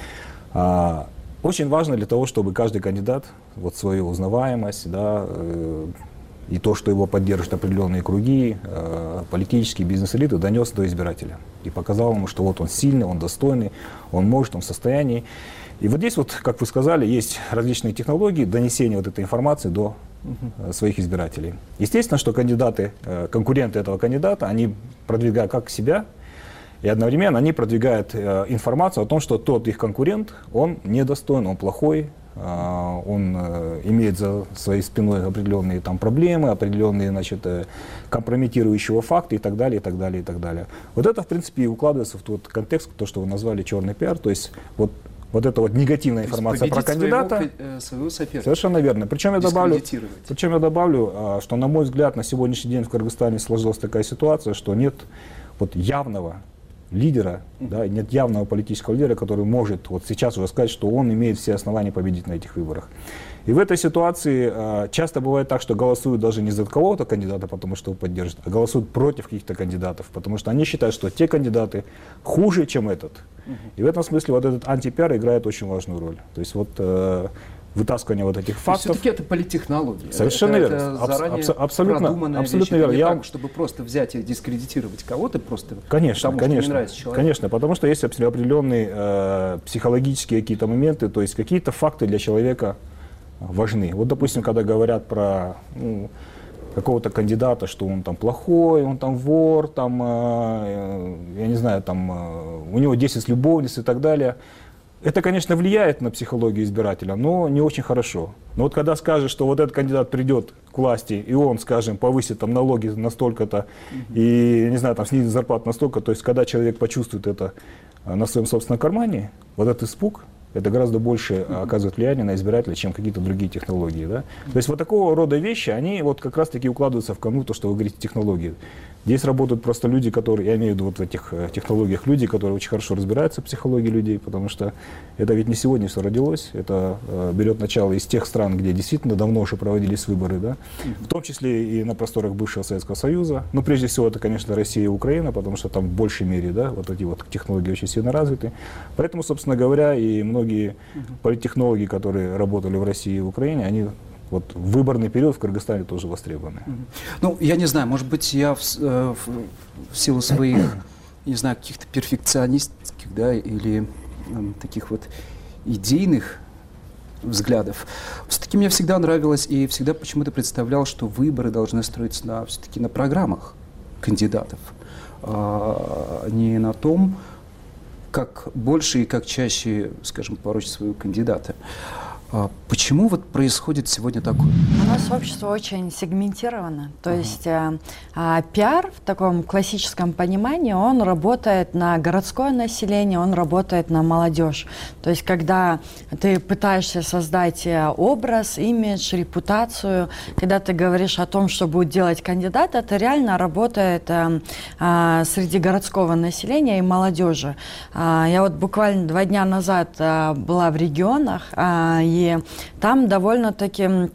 Очень важно для того, чтобы каждый кандидат вот свою узнаваемость, и то, что его поддержат определенные круги, политические бизнес-элиты, донес до избирателя. И показал ему, что вот он сильный, он достойный, он может, он в состоянии. И вот здесь, вот, как вы сказали, есть различные технологии донесения вот этой информации до своих избирателей. Естественно, что кандидаты, конкуренты этого кандидата, они продвигают как себя, и одновременно они продвигают информацию о том, что тот их конкурент, он недостоин, он плохой, он имеет за своей спиной определенные там проблемы, определенные, компрометирующие факты и так далее, и так далее, и так далее. Вот это, в принципе, и укладывается в тот контекст, то, что вы назвали черный пиар, то есть вот эта вот негативная информация про кандидата. Своего соперника. Совершенно верно. Причем я добавлю, что, на мой взгляд, на сегодняшний день в Кыргызстане сложилась такая ситуация, что нет вот явного лидера, нет явного политического лидера, который может вот сейчас уже сказать, что он имеет все основания победить на этих выборах. И в этой ситуации часто бывает так, что голосуют даже не за кого-то кандидата, потому что его поддержат, а голосуют против каких-то кандидатов, потому что они считают, что те кандидаты хуже, чем этот. И в этом смысле вот этот антипиар играет очень важную роль. То есть вот вытаскивание вот этих фактов. Все-таки это политтехнология. Совершенно верно. Это заранее продуманная абсолютно вещь. верно. Не так, чтобы просто взять и дискредитировать кого-то просто конечно, потому, что не нравится человек. Конечно, потому что есть определенные психологические какие-то моменты, то есть какие-то факты для человека важны. Вот, допустим, когда говорят про какого-то кандидата, что он там плохой, он там вор, там, я не знаю, там, у него 10 любовниц и так далее. Это, конечно, влияет на психологию избирателя, но не очень хорошо. Но вот когда скажешь, что вот этот кандидат придет к власти, и он, скажем, повысит там налоги настолько-то, и, не знаю, там снизит зарплату настолько, то есть когда человек почувствует это на своем собственном кармане, вот этот испуг, это гораздо больше оказывает влияние на избирателя, чем какие-то другие технологии. Да? То есть вот такого рода вещи, они вот как раз-таки укладываются в канву, то, что вы говорите, технологии. Здесь работают просто люди, которые, я имею в виду вот в этих технологиях, люди, которые очень хорошо разбираются в психологии людей, потому что это ведь не сегодня все родилось, это берет начало из тех стран, где действительно давно уже проводились выборы, да? В том числе и на просторах бывшего Советского Союза. Но прежде всего это, конечно, Россия и Украина, потому что там в большей мере, да, вот эти вот технологии очень сильно развиты. Поэтому, собственно говоря, и многие политтехнологи, которые работали в России и в Украине, они вот в выборный период в Кыргызстане тоже востребованы. Ну, я не знаю, может быть, я в силу своих, не знаю, каких-то перфекционистских, да, или таких вот идейных взглядов. Все-таки мне всегда нравилось и всегда почему-то представлял, что выборы должны строиться все-таки на программах кандидатов, а не на том, как больше и как чаще, скажем, порочить своего кандидата. Почему вот происходит сегодня такое? У нас общество очень сегментировано. То есть пиар в таком классическом понимании, он работает на городское население, он работает на молодежь. То есть когда ты пытаешься создать образ, имидж, репутацию, когда ты говоришь о том, что будет делать кандидат, это реально работает среди городского населения и молодежи. Я вот буквально 2 дня назад была в регионах, и там довольно-таки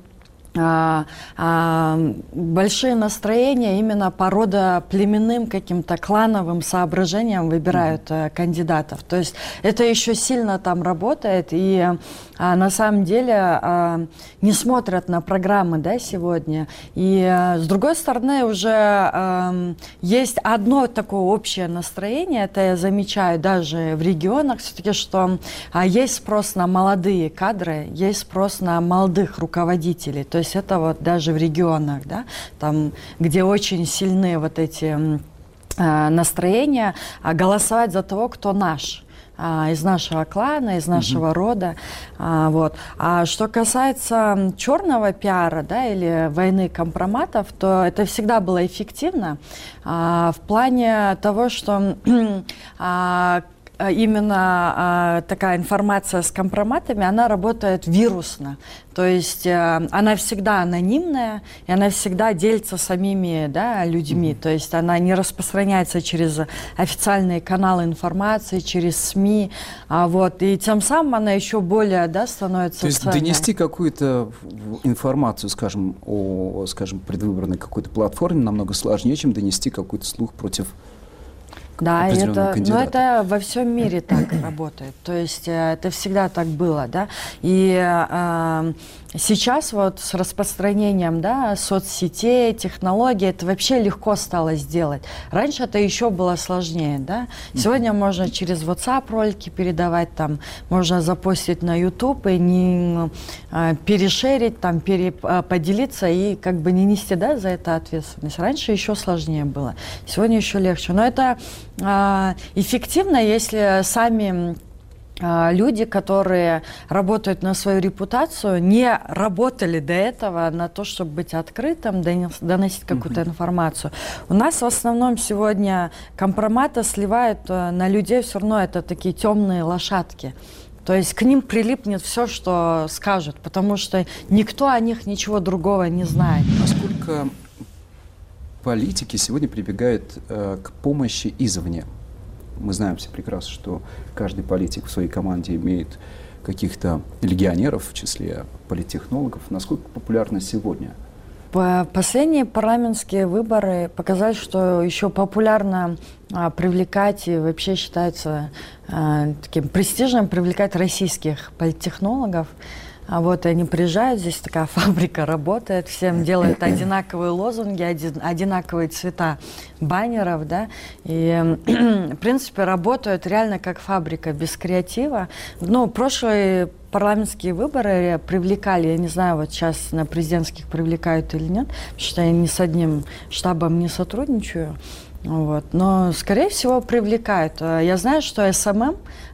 большие настроения именно по родоплеменным каким-то клановым соображениям выбирают кандидатов. То есть это еще сильно там работает, и на самом деле не смотрят на программы, да, сегодня. И с другой стороны уже есть одно такое общее настроение, это я замечаю даже в регионах все-таки, что есть спрос на молодые кадры, есть спрос на молодых руководителей. То есть это вот даже в регионах, да, там, где очень сильны вот эти настроения, голосовать за того, кто наш. Из нашего клана, из нашего рода. Вот. А что касается черного пиара, да, или войны компроматов, то это всегда было эффективно в плане того, что именно такая информация с компроматами, она работает вирусно. То есть она всегда анонимная, и она всегда делится самими, да, людьми. То есть она не распространяется через официальные каналы информации, через СМИ. Вот. И тем самым она еще более, да, становится... То есть донести какую-то информацию, скажем, о, скажем, предвыборной какой-то платформе намного сложнее, чем донести какой-то слух против... Да, это во всем мире так работает. То есть это всегда так было, да. И сейчас вот с распространением, да, соцсетей, технологий, это вообще легко стало сделать. Раньше это еще было сложнее, да. Сегодня можно через WhatsApp ролики передавать, там, можно запостить на YouTube и не перешерить, там, поделиться и как бы не нести, да, за это ответственность. Раньше еще сложнее было, сегодня еще легче. Но это эффективно, если сами люди, которые работают на свою репутацию, не работали до этого на то, чтобы быть открытым, доносить какую-то информацию. У нас в основном сегодня компроматы сливают на людей, все равно это такие темные лошадки. То есть к ним прилипнет все, что скажут, потому что никто о них ничего другого не знает. Насколько политики сегодня прибегают к помощи извне? Мы знаем все прекрасно, что каждый политик в своей команде имеет каких-то легионеров, в числе политтехнологов. Насколько популярно сегодня? Последние парламентские выборы показали, что еще популярно привлекать и вообще считается таким престижным привлекать российских политтехнологов. Вот они приезжают, здесь такая фабрика работает, всем делают одинаковые лозунги, одинаковые цвета баннеров, да, и, в принципе, работают реально как фабрика, без креатива. Ну, прошлые парламентские выборы привлекали, я не знаю, вот сейчас на президентских привлекают или нет, потому что я ни с одним штабом не сотрудничаю. Вот. Но, скорее всего, привлекают. Я знаю, что СММ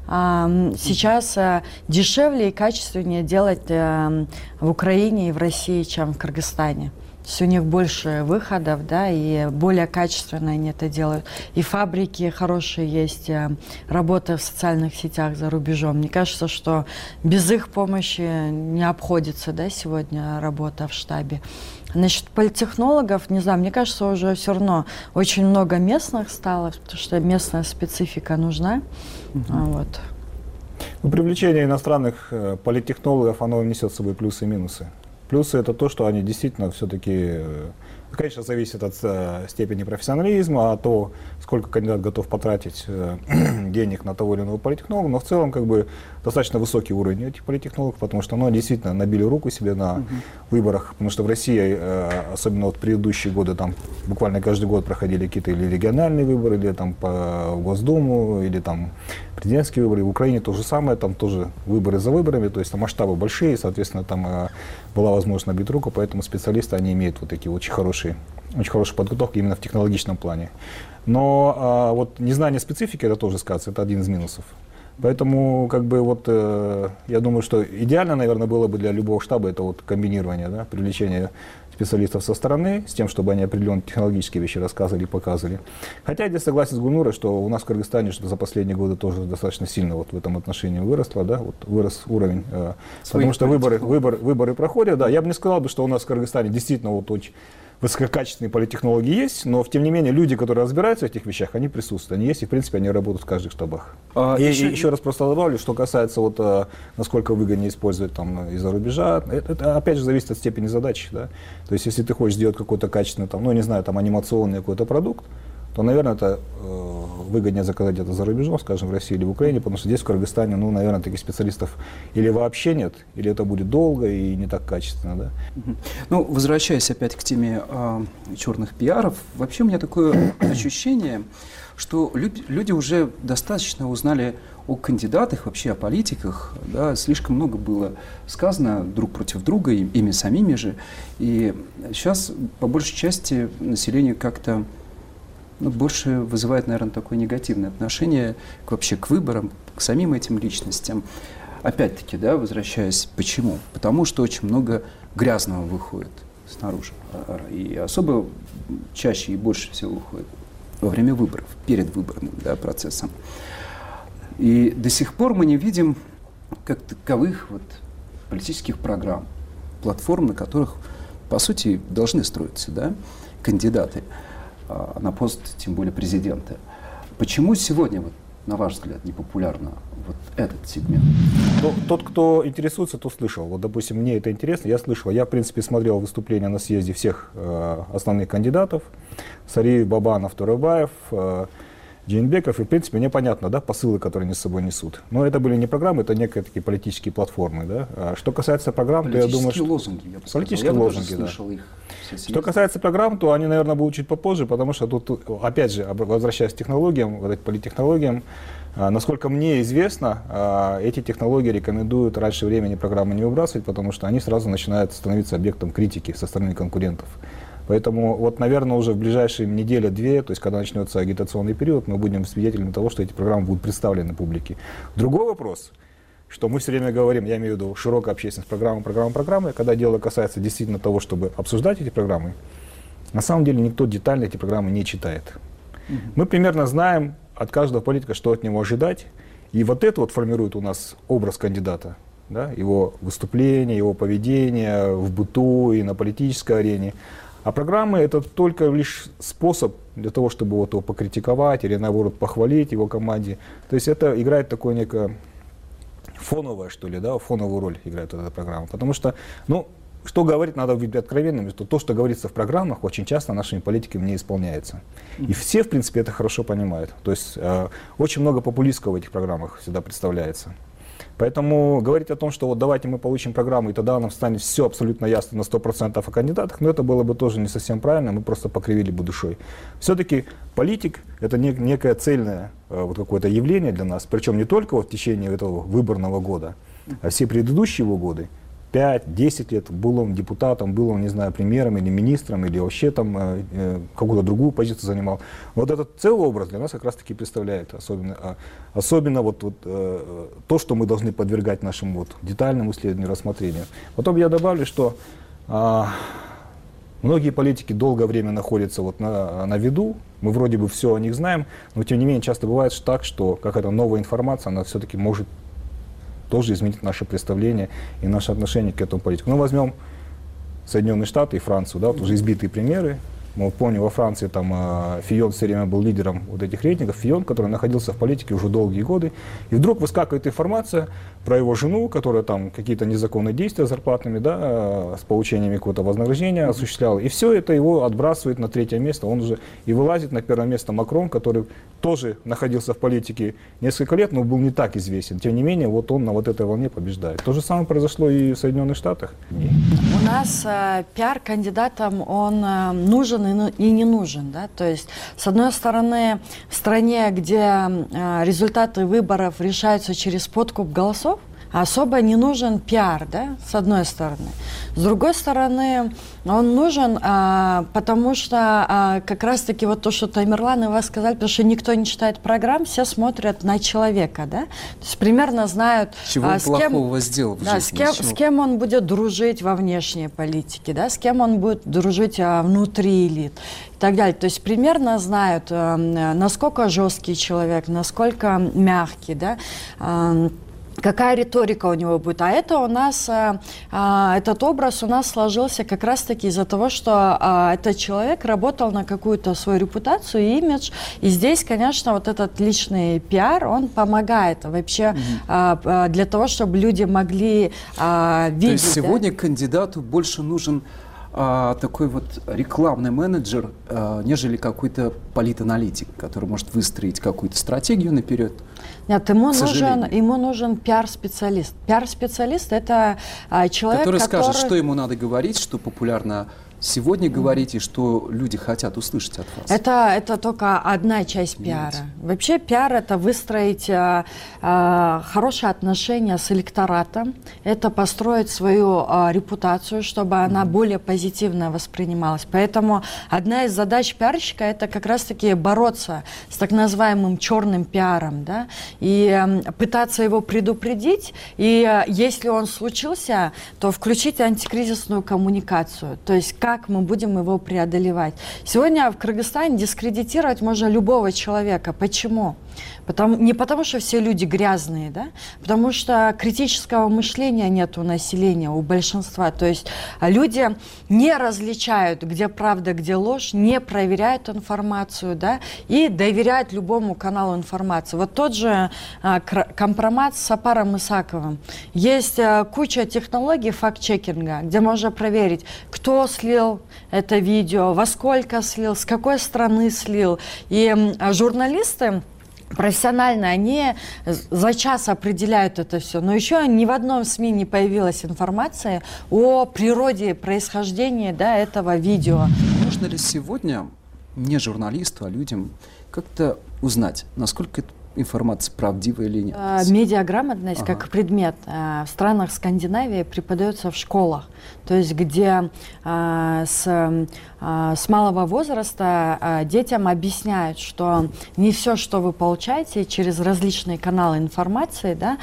сейчас дешевле и качественнее делать в Украине и в России, чем в Кыргызстане. То есть у них больше выходов, да, и более качественно они это делают. И фабрики хорошие есть, работа в социальных сетях за рубежом. Мне кажется, что без их помощи не обходится, да, сегодня работа в штабе. Насчет политтехнологов, не знаю, мне кажется, уже все равно очень много местных стало, потому что местная специфика нужна. Вот. Ну, привлечение иностранных политтехнологов, оно несет с собой плюсы и минусы. Плюсы — это то, что они действительно все-таки, конечно, зависит от степени профессионализма, от того, сколько кандидат готов потратить денег на того или иного политтехнолога, но в целом как бы достаточно высокий уровень этих политтехнологов, потому что действительно набили руку себе на выборах, потому что в России, особенно вот предыдущие годы, там буквально каждый год проходили какие-то или региональные выборы, или там по Госдуму, или там президентские выборы. В Украине то же самое, там тоже выборы за выборами, то есть там масштабы большие, соответственно, там была возможность набить руку, поэтому специалисты, они имеют вот такие очень хорошие подготовки именно в технологичном плане. Но вот незнание специфики, это тоже сказать, это один из минусов. Поэтому, как бы, вот, я думаю, что идеально, наверное, было бы для любого штаба это вот комбинирование, да, привлечение специалистов со стороны, с тем, чтобы они определенные технологические вещи рассказывали и показывали. Хотя я здесь согласен с Гульнурой, что у нас в Кыргызстане что за последние годы тоже достаточно сильно вот в этом отношении выросло, да, вот вырос уровень, потому что выборы проходят, да. Я бы не сказал, что у нас в Кыргызстане действительно вот очень высококачественные политтехнологии есть, но, тем не менее, люди, которые разбираются в этих вещах, они присутствуют, они есть, и, в принципе, они работают в каждых штабах. Еще раз просто добавлю, что касается, вот, насколько выгоднее использовать там из-за рубежа, это, опять же, зависит от степени задачи, да. То есть, если ты хочешь сделать какой-то качественный, там, ну, не знаю, там, анимационный какой-то продукт, то, наверное, это выгоднее заказать где-то за рубежом, скажем, в России или в Украине, потому что здесь, в Кыргызстане, ну, наверное, таких специалистов или вообще нет, или это будет долго и не так качественно, да. Ну, возвращаясь опять к теме черных пиаров, вообще у меня такое ощущение, что люди уже достаточно узнали о кандидатах, вообще о политиках, да, слишком много было сказано друг против друга, ими самими же, и сейчас, по большей части, население как-то больше вызывает, наверное, такое негативное отношение вообще к выборам, к самим этим личностям. Опять-таки, да, возвращаясь, почему? Потому что очень много грязного выходит снаружи. И особо чаще и больше всего выходит во время выборов, перед выборным, да, процессом. И до сих пор мы не видим как таковых вот политических программ, платформ, на которых, по сути, должны строиться, да, кандидаты на пост, тем более президента. Почему сегодня, вот, на ваш взгляд, непопулярно вот этот сегмент? Тот, кто интересуется, тот слышал. Вот, допустим, мне это интересно, я слышал. Я, в принципе, смотрел выступления на съезде всех основных кандидатов. Сариев, Бабанов, Турыбаев, Джейнбеков. И, в принципе, мне понятно, да, посылы, которые они с собой несут. Но это были не программы, это некие такие политические платформы. Да. А что касается программ, то я думаю, что... лозунги, я бы сказал. Политические лозунги, да. Слышал их. Что касается программ, то они, наверное, будут чуть попозже, потому что тут, опять же, возвращаясь к технологиям, вот этим политтехнологиям, насколько мне известно, эти технологии рекомендуют раньше времени программы не выбрасывать, потому что они сразу начинают становиться объектом критики со стороны конкурентов. Поэтому, вот, наверное, уже в ближайшие неделя-две, то есть когда начнется агитационный период, мы будем свидетелями того, что эти программы будут представлены публике. Другой вопрос, что мы все время говорим, я имею в виду широкая общественность, программы, когда дело касается действительно того, чтобы обсуждать эти программы, на самом деле никто детально эти программы не читает. Мы примерно знаем от каждого политика, что от него ожидать, и вот это вот формирует у нас образ кандидата, да, его выступление, его поведение в быту и на политической арене. А программы — это только лишь способ для того, чтобы вот его покритиковать или, наоборот, похвалить его команде. То есть это играет такое некое фоновое, что ли, да, фоновую роль играет эта программа. Потому что, ну, что говорить, надо быть откровенными, что то, что говорится в программах, очень часто нашими политиками не исполняется. И все, в принципе, это хорошо понимают. То есть очень много популистского в этих программах всегда представляется. Поэтому говорить о том, что вот давайте мы получим программу, и тогда нам станет все абсолютно ясно на 100% о кандидатах, но это было бы тоже не совсем правильно, мы просто покривили бы душой. Все-таки политик — это некое цельное вот какое-то явление для нас, причем не только вот в течение этого выборного года, а все предыдущие его годы. 5-10 лет, был он депутатом, был он, не знаю, премьером или министром, или вообще там какую-то другую позицию занимал. Вот этот целый образ для нас как раз-таки представляет особенно то, что мы должны подвергать нашему детальному исследованию, рассмотрению. Потом я добавлю, что многие политики долгое время находятся на виду, мы вроде бы все о них знаем, но тем не менее часто бывает так, что какая-то новая информация, она все-таки может тоже изменить наше представление и наше отношение к этому политику. Ну, возьмем Соединенные Штаты и Францию, да, вот уже избитые примеры. Мы помним, во Франции там Фион все время был лидером вот этих рейтингов, Фион, который находился в политике уже долгие годы, и вдруг выскакивает информация про его жену, которая там какие-то незаконные действия зарплатными, да, с получениями какого-то вознаграждения осуществляла, и все это его отбрасывает на третье место, он уже и вылазит на первое место Макрон, который тоже находился в политике несколько лет, но был не так известен, тем не менее, вот он на вот этой волне побеждает. То же самое произошло и в Соединенных Штатах. У нас пиар кандидатам, он нужен и не нужен, да, то есть, с одной стороны, в стране, где результаты выборов решаются через подкуп голосов, особо не нужен пиар, да, с одной стороны. С другой стороны, он нужен, потому что как раз-таки вот то, что Тамерлан и вас сказали, потому что никто не читает программ, все смотрят на человека, да, то есть примерно знают, чего он плохого сделал в жизни, с кем он будет дружить во внешней политике, да, с кем он будет дружить внутри элит и так далее. То есть примерно знают, насколько жесткий человек, насколько мягкий, да, какая риторика у него будет. А это у нас, этот образ у нас сложился как раз-таки из-за того, что этот человек работал на какую-то свою репутацию и имидж. И здесь, конечно, вот этот личный пиар, он помогает вообще для того, чтобы люди могли видеть. То есть сегодня кандидату больше нужен такой вот рекламный менеджер, нежели какой-то политаналитик, который может выстроить какую-то стратегию наперед. Нет, ему нужен пиар-специалист. Пиар-специалист – это человек, который скажет, что ему надо говорить, что популярно сегодня говорить и что люди хотят услышать от вас. Это только одна часть пиара. Вообще пиар – это выстроить хорошие отношения с электоратом, это построить свою репутацию, чтобы она более позитивно воспринималась. Поэтому одна из задач пиарщика – это как раз-таки бороться с так называемым черным пиаром, да, и пытаться его предупредить, и если он случился, то включить антикризисную коммуникацию, то есть как мы будем его преодолевать. Сегодня в Кыргызстане дискредитировать можно любого человека. Почему? Не потому, что все люди грязные, да? Потому что критического мышления нет у населения, у большинства. То есть люди не различают, где правда, где ложь, не проверяют информацию, да? И доверяют любому каналу информации. Вот тот же компромат с Сапаром Исаковым. Есть куча технологий факт-чекинга, где можно проверить, кто слил это видео, во сколько слил, с какой страны слил. И журналисты профессионально, они за час определяют это все. Но еще ни в одном СМИ не появилась информация о природе, происхождении, да, этого видео. Можно ли сегодня не журналисту, а людям как-то узнать, насколько это информация правдивая или нет? Медиаграмотность как предмет в странах Скандинавии преподается в школах. То есть где с малого возраста детям объясняют, что не все, что вы получаете через различные каналы информации, да,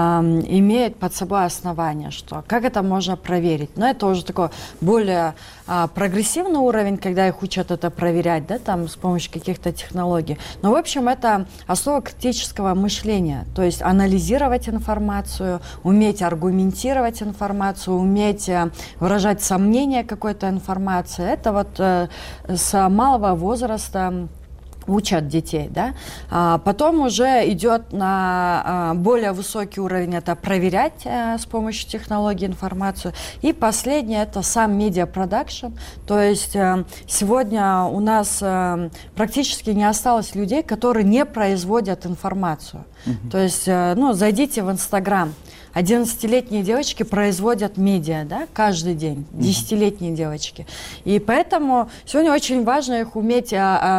имеет под собой основание, что как это можно проверить. Но это уже такой более прогрессивный уровень, когда их учат это проверять, да, там, с помощью каких-то технологий. Но, в общем, это основа критического мышления, то есть анализировать информацию, уметь аргументировать информацию, уметь выражать сомнения какой-то информации. Это вот с малого возраста учат детей, да. Потом уже идет на более высокий уровень, это проверять с помощью технологий информацию. И последнее, это сам медиапродакшн. То есть сегодня у нас практически не осталось людей, которые не производят информацию. То есть, зайдите в Инстаграм. 11-летние девочки производят медиа, да, каждый день, 10-летние девочки. И поэтому сегодня очень важно их уметь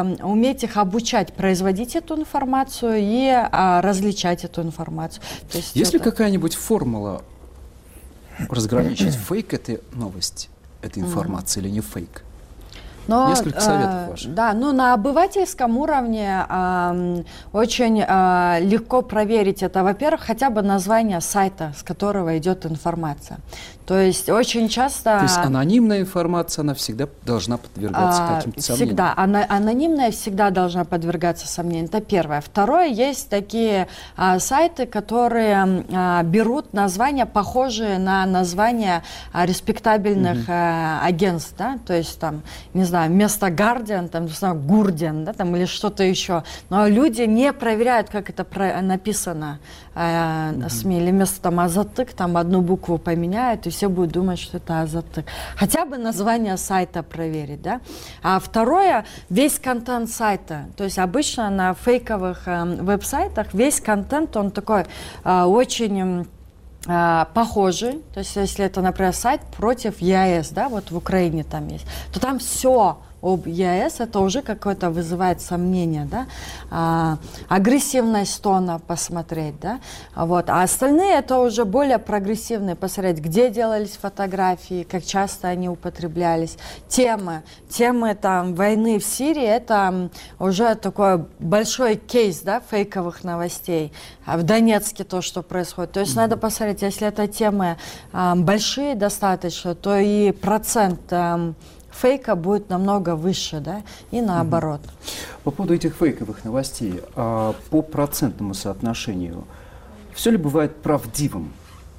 их обучать, производить эту информацию и различать эту информацию. Есть ли какая-нибудь формула разграничить, фейк это новость, это информация или не фейк? Но, несколько советов ваших. Да, ну на обывательском уровне очень легко проверить это. Во-первых, хотя бы название сайта, с которого идет информация. То есть очень часто... То есть анонимная информация, она всегда должна подвергаться каким-то сомнениям? Всегда. Анонимная всегда должна подвергаться сомнениям. Это первое. Второе, есть такие сайты, которые берут названия, похожие на названия респектабельных агентств, да? То есть там, не знаю, вместо Guardian, там, не знаю, Gurdian, да, там, или что-то еще. Но люди не проверяют, как это написано СМИ, или вместо там Азаттык, там одну букву поменяют, и все будут думать, что это Азаттык. Хотя бы название сайта проверить, да. А второе, весь контент сайта. То есть обычно на фейковых веб-сайтах весь контент, он такой очень... похожий, то есть если это, например, сайт против ЕАЭС, да, вот в Украине там есть, то там все об ЕАЭС, это уже какое-то вызывает сомнение, да, агрессивность тона посмотреть, да, вот, а остальные это уже более прогрессивные, посмотреть, где делались фотографии, как часто они употреблялись, темы там войны в Сирии, это уже такой большой кейс, да, фейковых новостей, в Донецке то, что происходит, то есть надо посмотреть, если это темы большие достаточно, то и процент фейка будет намного выше, да, и наоборот. По поводу этих фейковых новостей, по процентному соотношению, все ли бывает правдивым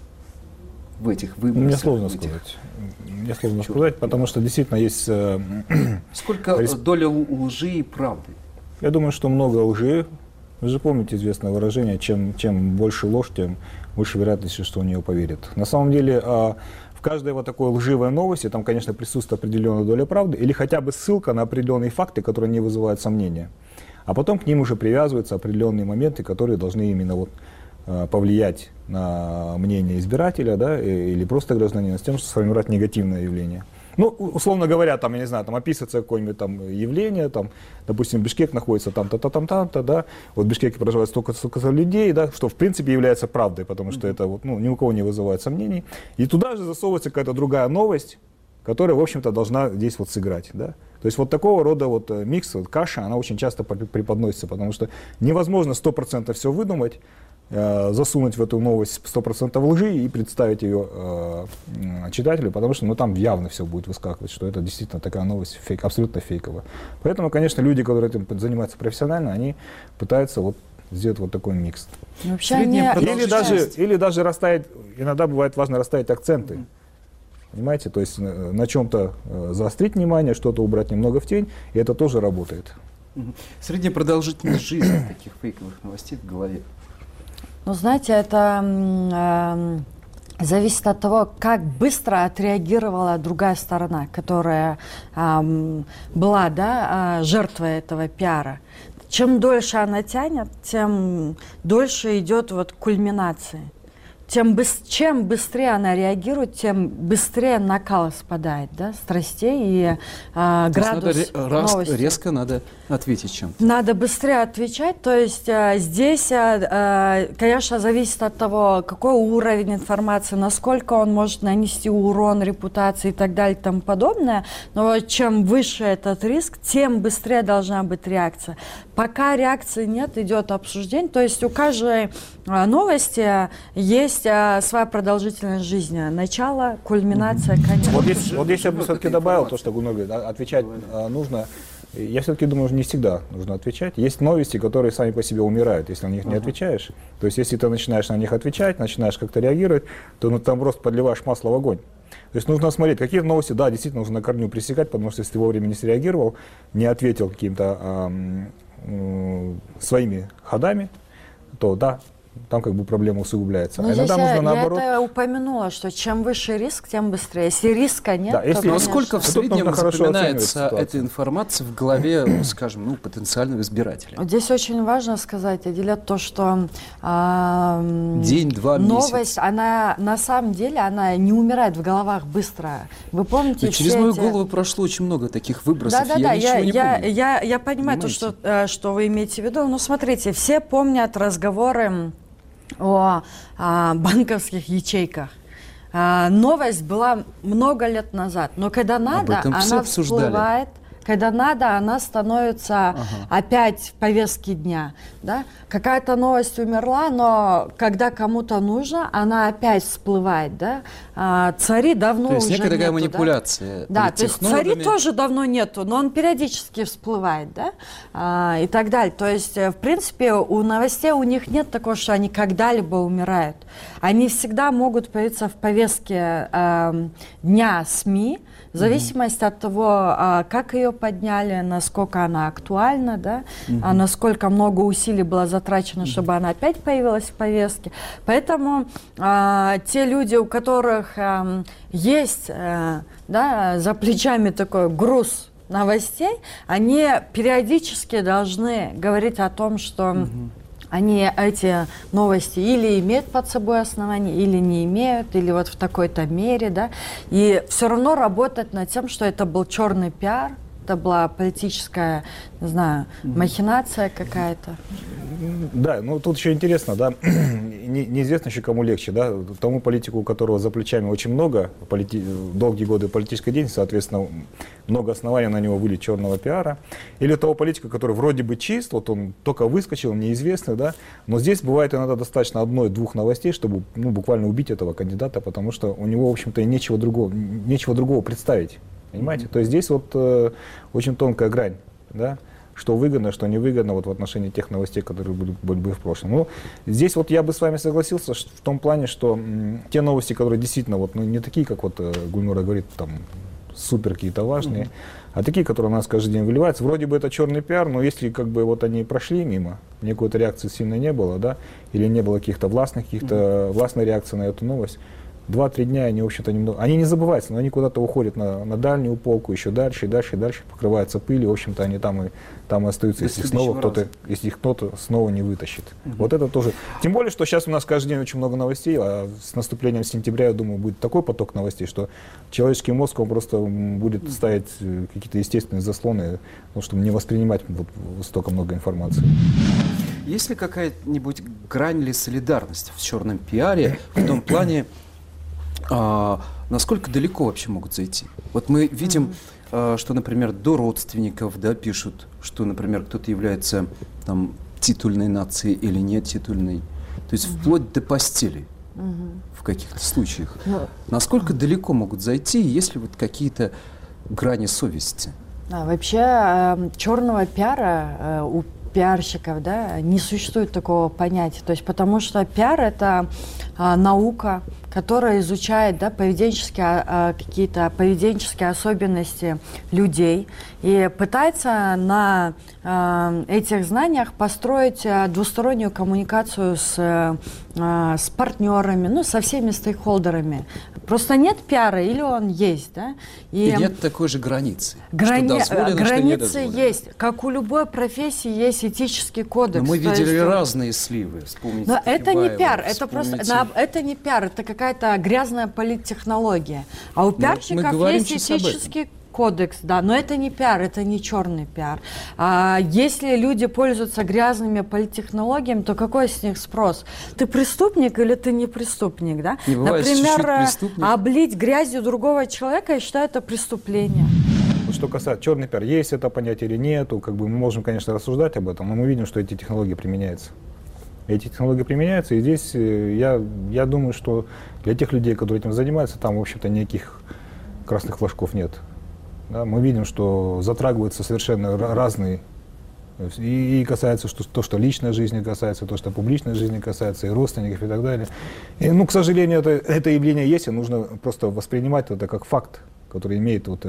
в этих выборах? Мне сложно сказать, потому что действительно есть... Сколько доля лжи и правды? Я думаю, что много лжи. Вы же помните известное выражение, чем больше ложь, тем больше вероятности, что в нее поверят. На самом деле... В каждой вот такой лживой новости там, конечно, присутствует определенная доля правды или хотя бы ссылка на определенные факты, которые не вызывают сомнения. А потом к ним уже привязываются определенные моменты, которые должны именно вот, повлиять на мнение избирателя, да, или просто гражданина с тем, чтобы сформировать негативное явление. Ну, условно говоря, там, я не знаю, там описывается какое-нибудь там явление, там, допустим, Бишкек находится там-то, да, вот в Бишкеке проживает столько людей, да, что в принципе является правдой, потому что это вот, ну, ни у кого не вызывает сомнений. И туда же засовывается какая-то другая новость, которая, в общем-то, должна здесь вот сыграть, да. То есть вот такого рода вот микс, вот каша, она очень часто преподносится, потому что невозможно 100% все выдумать, засунуть в эту новость 100% лжи и представить ее читателю, потому что там явно все будет выскакивать, что это действительно такая новость абсолютно фейковая. Поэтому, конечно, люди, которые этим занимаются профессионально, они пытаются вот сделать вот такой микс. Или даже расставить, иногда бывает важно расставить акценты. Понимаете, то есть на чем-то заострить внимание, что-то убрать немного в тень, и это тоже работает. Средняя продолжительность жизни таких фейковых новостей в голове? Ну, знаете, это зависит от того, как быстро отреагировала другая сторона, которая была, да, жертвой этого пиара. Чем дольше она тянет, тем дольше идет вот кульминация. Чем быстрее она реагирует, тем быстрее накал спадает, да, страстей и градус новости. Резко надо ответить чем-то. Надо быстрее отвечать, то есть здесь, конечно, зависит от того, какой уровень информации, насколько он может нанести урон репутации и так далее и тому подобное, но чем выше этот риск, тем быстрее должна быть реакция. Пока реакции нет, идет обсуждение, то есть у каждой новости есть своя продолжительность жизни. Начало, кульминация, конец. Вот здесь я бы все-таки добавил то, что Гульнур говорит, отвечать нужно. Я все-таки думаю, что не всегда нужно отвечать. Есть новости, которые сами по себе умирают, если на них не отвечаешь. То есть если ты начинаешь на них отвечать, начинаешь как-то реагировать, то там просто подливаешь масло в огонь. То есть нужно смотреть, какие новости, да, действительно нужно на корню пресекать, потому что если ты вовремя не среагировал, не ответил каким-то своими ходами, то да, там как бы проблема усугубляется. А иногда нужно наоборот. Я это упомянула, что чем выше риск, тем быстрее. Если риска нет, да, то насколько в среднем запоминается эта информация в голове, скажем, потенциального избирателя? Здесь очень важно сказать, отделять то, что день-два новость, месяц. Она на самом деле она не умирает в головах быстро. Вы помните? Но через мою голову прошло очень много таких выбросов. Я понимаю то, что вы имеете в виду. Но смотрите, все помнят разговоры о банковских ячейках. новость была много лет назад, но когда надо, она всплывает. Когда надо, она становится опять в повестке дня. Да? Какая-то новость умерла, но когда кому-то нужно, она опять всплывает. Да? Цари давно уже нету. То есть некая такая манипуляция. Да, то есть цари тоже давно нету, но он периодически всплывает. Да? И так далее. То есть, в принципе, у новостей у них нет такого, что они когда-либо умирают. Они всегда могут появиться в повестке дня СМИ, в зависимости от того, как ее подняли, насколько она актуальна, да, насколько много усилий было затрачено, чтобы она опять появилась в повестке. Поэтому те люди, у которых есть за плечами такой груз новостей, они периодически должны говорить о том, что они эти новости или имеют под собой основания, или не имеют, или вот в такой-то мере, да, и все равно работать над тем, что это был черный пиар, это была политическая, не знаю, махинация какая-то. Да, ну тут еще интересно, да, неизвестно еще кому легче, да, тому политику, у которого за плечами очень много, долгие годы политической деятельности, соответственно, много оснований на него вылить черного пиара, или того политика, который вроде бы чист, вот он только выскочил, неизвестный, да, но здесь бывает иногда достаточно одной-двух новостей, чтобы, ну, буквально убить этого кандидата, потому что у него, в общем-то, нечего другого представить, понимаете, то есть здесь вот очень тонкая грань, да, что выгодно, что невыгодно вот в отношении тех новостей, которые были в прошлом. Ну, здесь вот я бы с вами согласился в том плане, что те новости, которые действительно вот, ну, не такие, как вот Гульнура говорит, там, супер какие-то важные, а такие, которые у нас каждый день выливаются. Вроде бы это черный пиар, но если как бы вот они прошли мимо, никакой-то реакции сильно не было, да, или не было каких-то властной реакции на эту новость, 2-3 дня они, в общем-то, немного... Они не забываются, но они куда-то уходят на дальнюю полку, еще дальше, и дальше, и дальше, покрываются пылью, в общем-то, они там и остаются, если их кто-то снова не вытащит. Вот это тоже... Тем более, что сейчас у нас каждый день очень много новостей, а с наступлением сентября, я думаю, будет такой поток новостей, что человеческий мозг, он просто будет ставить какие-то естественные заслоны, ну, чтобы не воспринимать вот столько много информации. Есть ли какая-нибудь грань или солидарность в черном пиаре в том плане, насколько далеко вообще могут зайти? Вот мы видим, что, например, до родственников, да, пишут, что, например, кто-то является там титульной нацией или не титульной. То есть вплоть до постели в каких-то случаях. Насколько далеко могут зайти, есть ли вот какие-то грани совести? Вообще черного пиара у пиарщиков, да, не существует такого понятия. То есть, потому что пиар — это наука, которая изучает, да, какие-то поведенческие особенности людей и пытается на этих знаниях построить двустороннюю коммуникацию с партнерами, ну, со всеми стейкхолдерами. Просто нет пиара или он есть, да? И нет такой же границы. Границы есть. Как у любой профессии есть этический кодекс. Но мы видели разные сливы. Вспомните. Но это не пиар, это просто это не пиар, это какая-то грязная политтехнология. А у пиарщиков есть этический кодекс, да, но это не пиар, это не черный пиар. Если люди пользуются грязными политтехнологиями, то какой с них спрос? Ты преступник или ты не преступник, да? Например, облить грязью другого человека, я считаю, это преступление. Что касается черный пиар, есть это понятие или нету, как бы мы можем, конечно, рассуждать об этом, но мы видим, что эти технологии применяются. Эти технологии применяются, и здесь я думаю, что для тех людей, которые этим занимаются, там, в общем-то, никаких красных флажков нет. Да, мы видим, что затрагиваются совершенно разные, и касается то, что личной жизни касается, то, что публичной жизни касается, и родственников, и так далее. И, ну, к сожалению, это явление есть, и нужно просто воспринимать это как факт, который имеет, вот,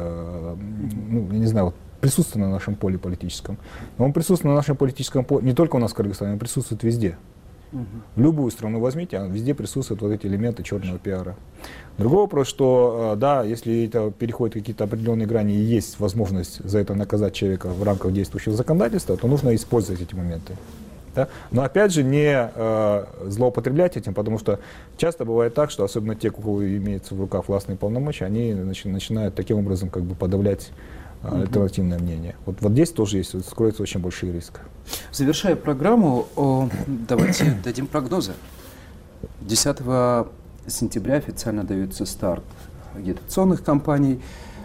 ну, я не знаю, вот, присутствие на нашем поле политическом. Но он присутствует на нашем политическом поле, не только у нас в Кыргызстане, он присутствует везде. Любую страну возьмите, везде присутствуют вот эти элементы черного пиара. Другой вопрос, что да, если это переходит какие-то определенные грани и есть возможность за это наказать человека в рамках действующего законодательства, то нужно использовать эти моменты. Да? Но опять же не злоупотреблять этим, потому что часто бывает так, что особенно те, у кого имеются в руках властные полномочия, они начинают таким образом как бы подавлять альтернативное мнение. Вот здесь тоже есть, скроется очень большой риск. Завершая программу, давайте дадим прогнозы. 10 сентября официально дается старт агитационных кампаний.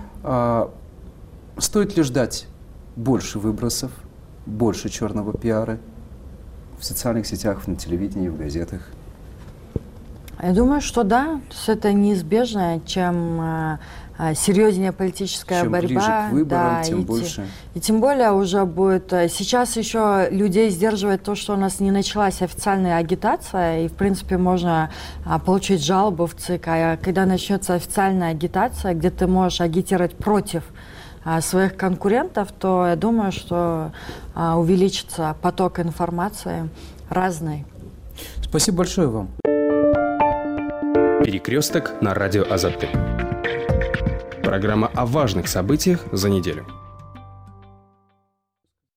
Стоит ли ждать больше выбросов, больше черного пиара в социальных сетях, на телевидении, в газетах? Я думаю, что да. То есть это неизбежно. Чем серьезнее политическая чем борьба, ближе к выборам, да, тем больше. И тем более уже будет... Сейчас еще людей сдерживает то, что у нас не началась официальная агитация, и, в принципе, можно получить жалобу в ЦИК. А когда начнется официальная агитация, где ты можешь агитировать против своих конкурентов, то я думаю, что увеличится поток информации разной. Спасибо большое вам. Перекресток на радио Азаттык. Программа о важных событиях за неделю.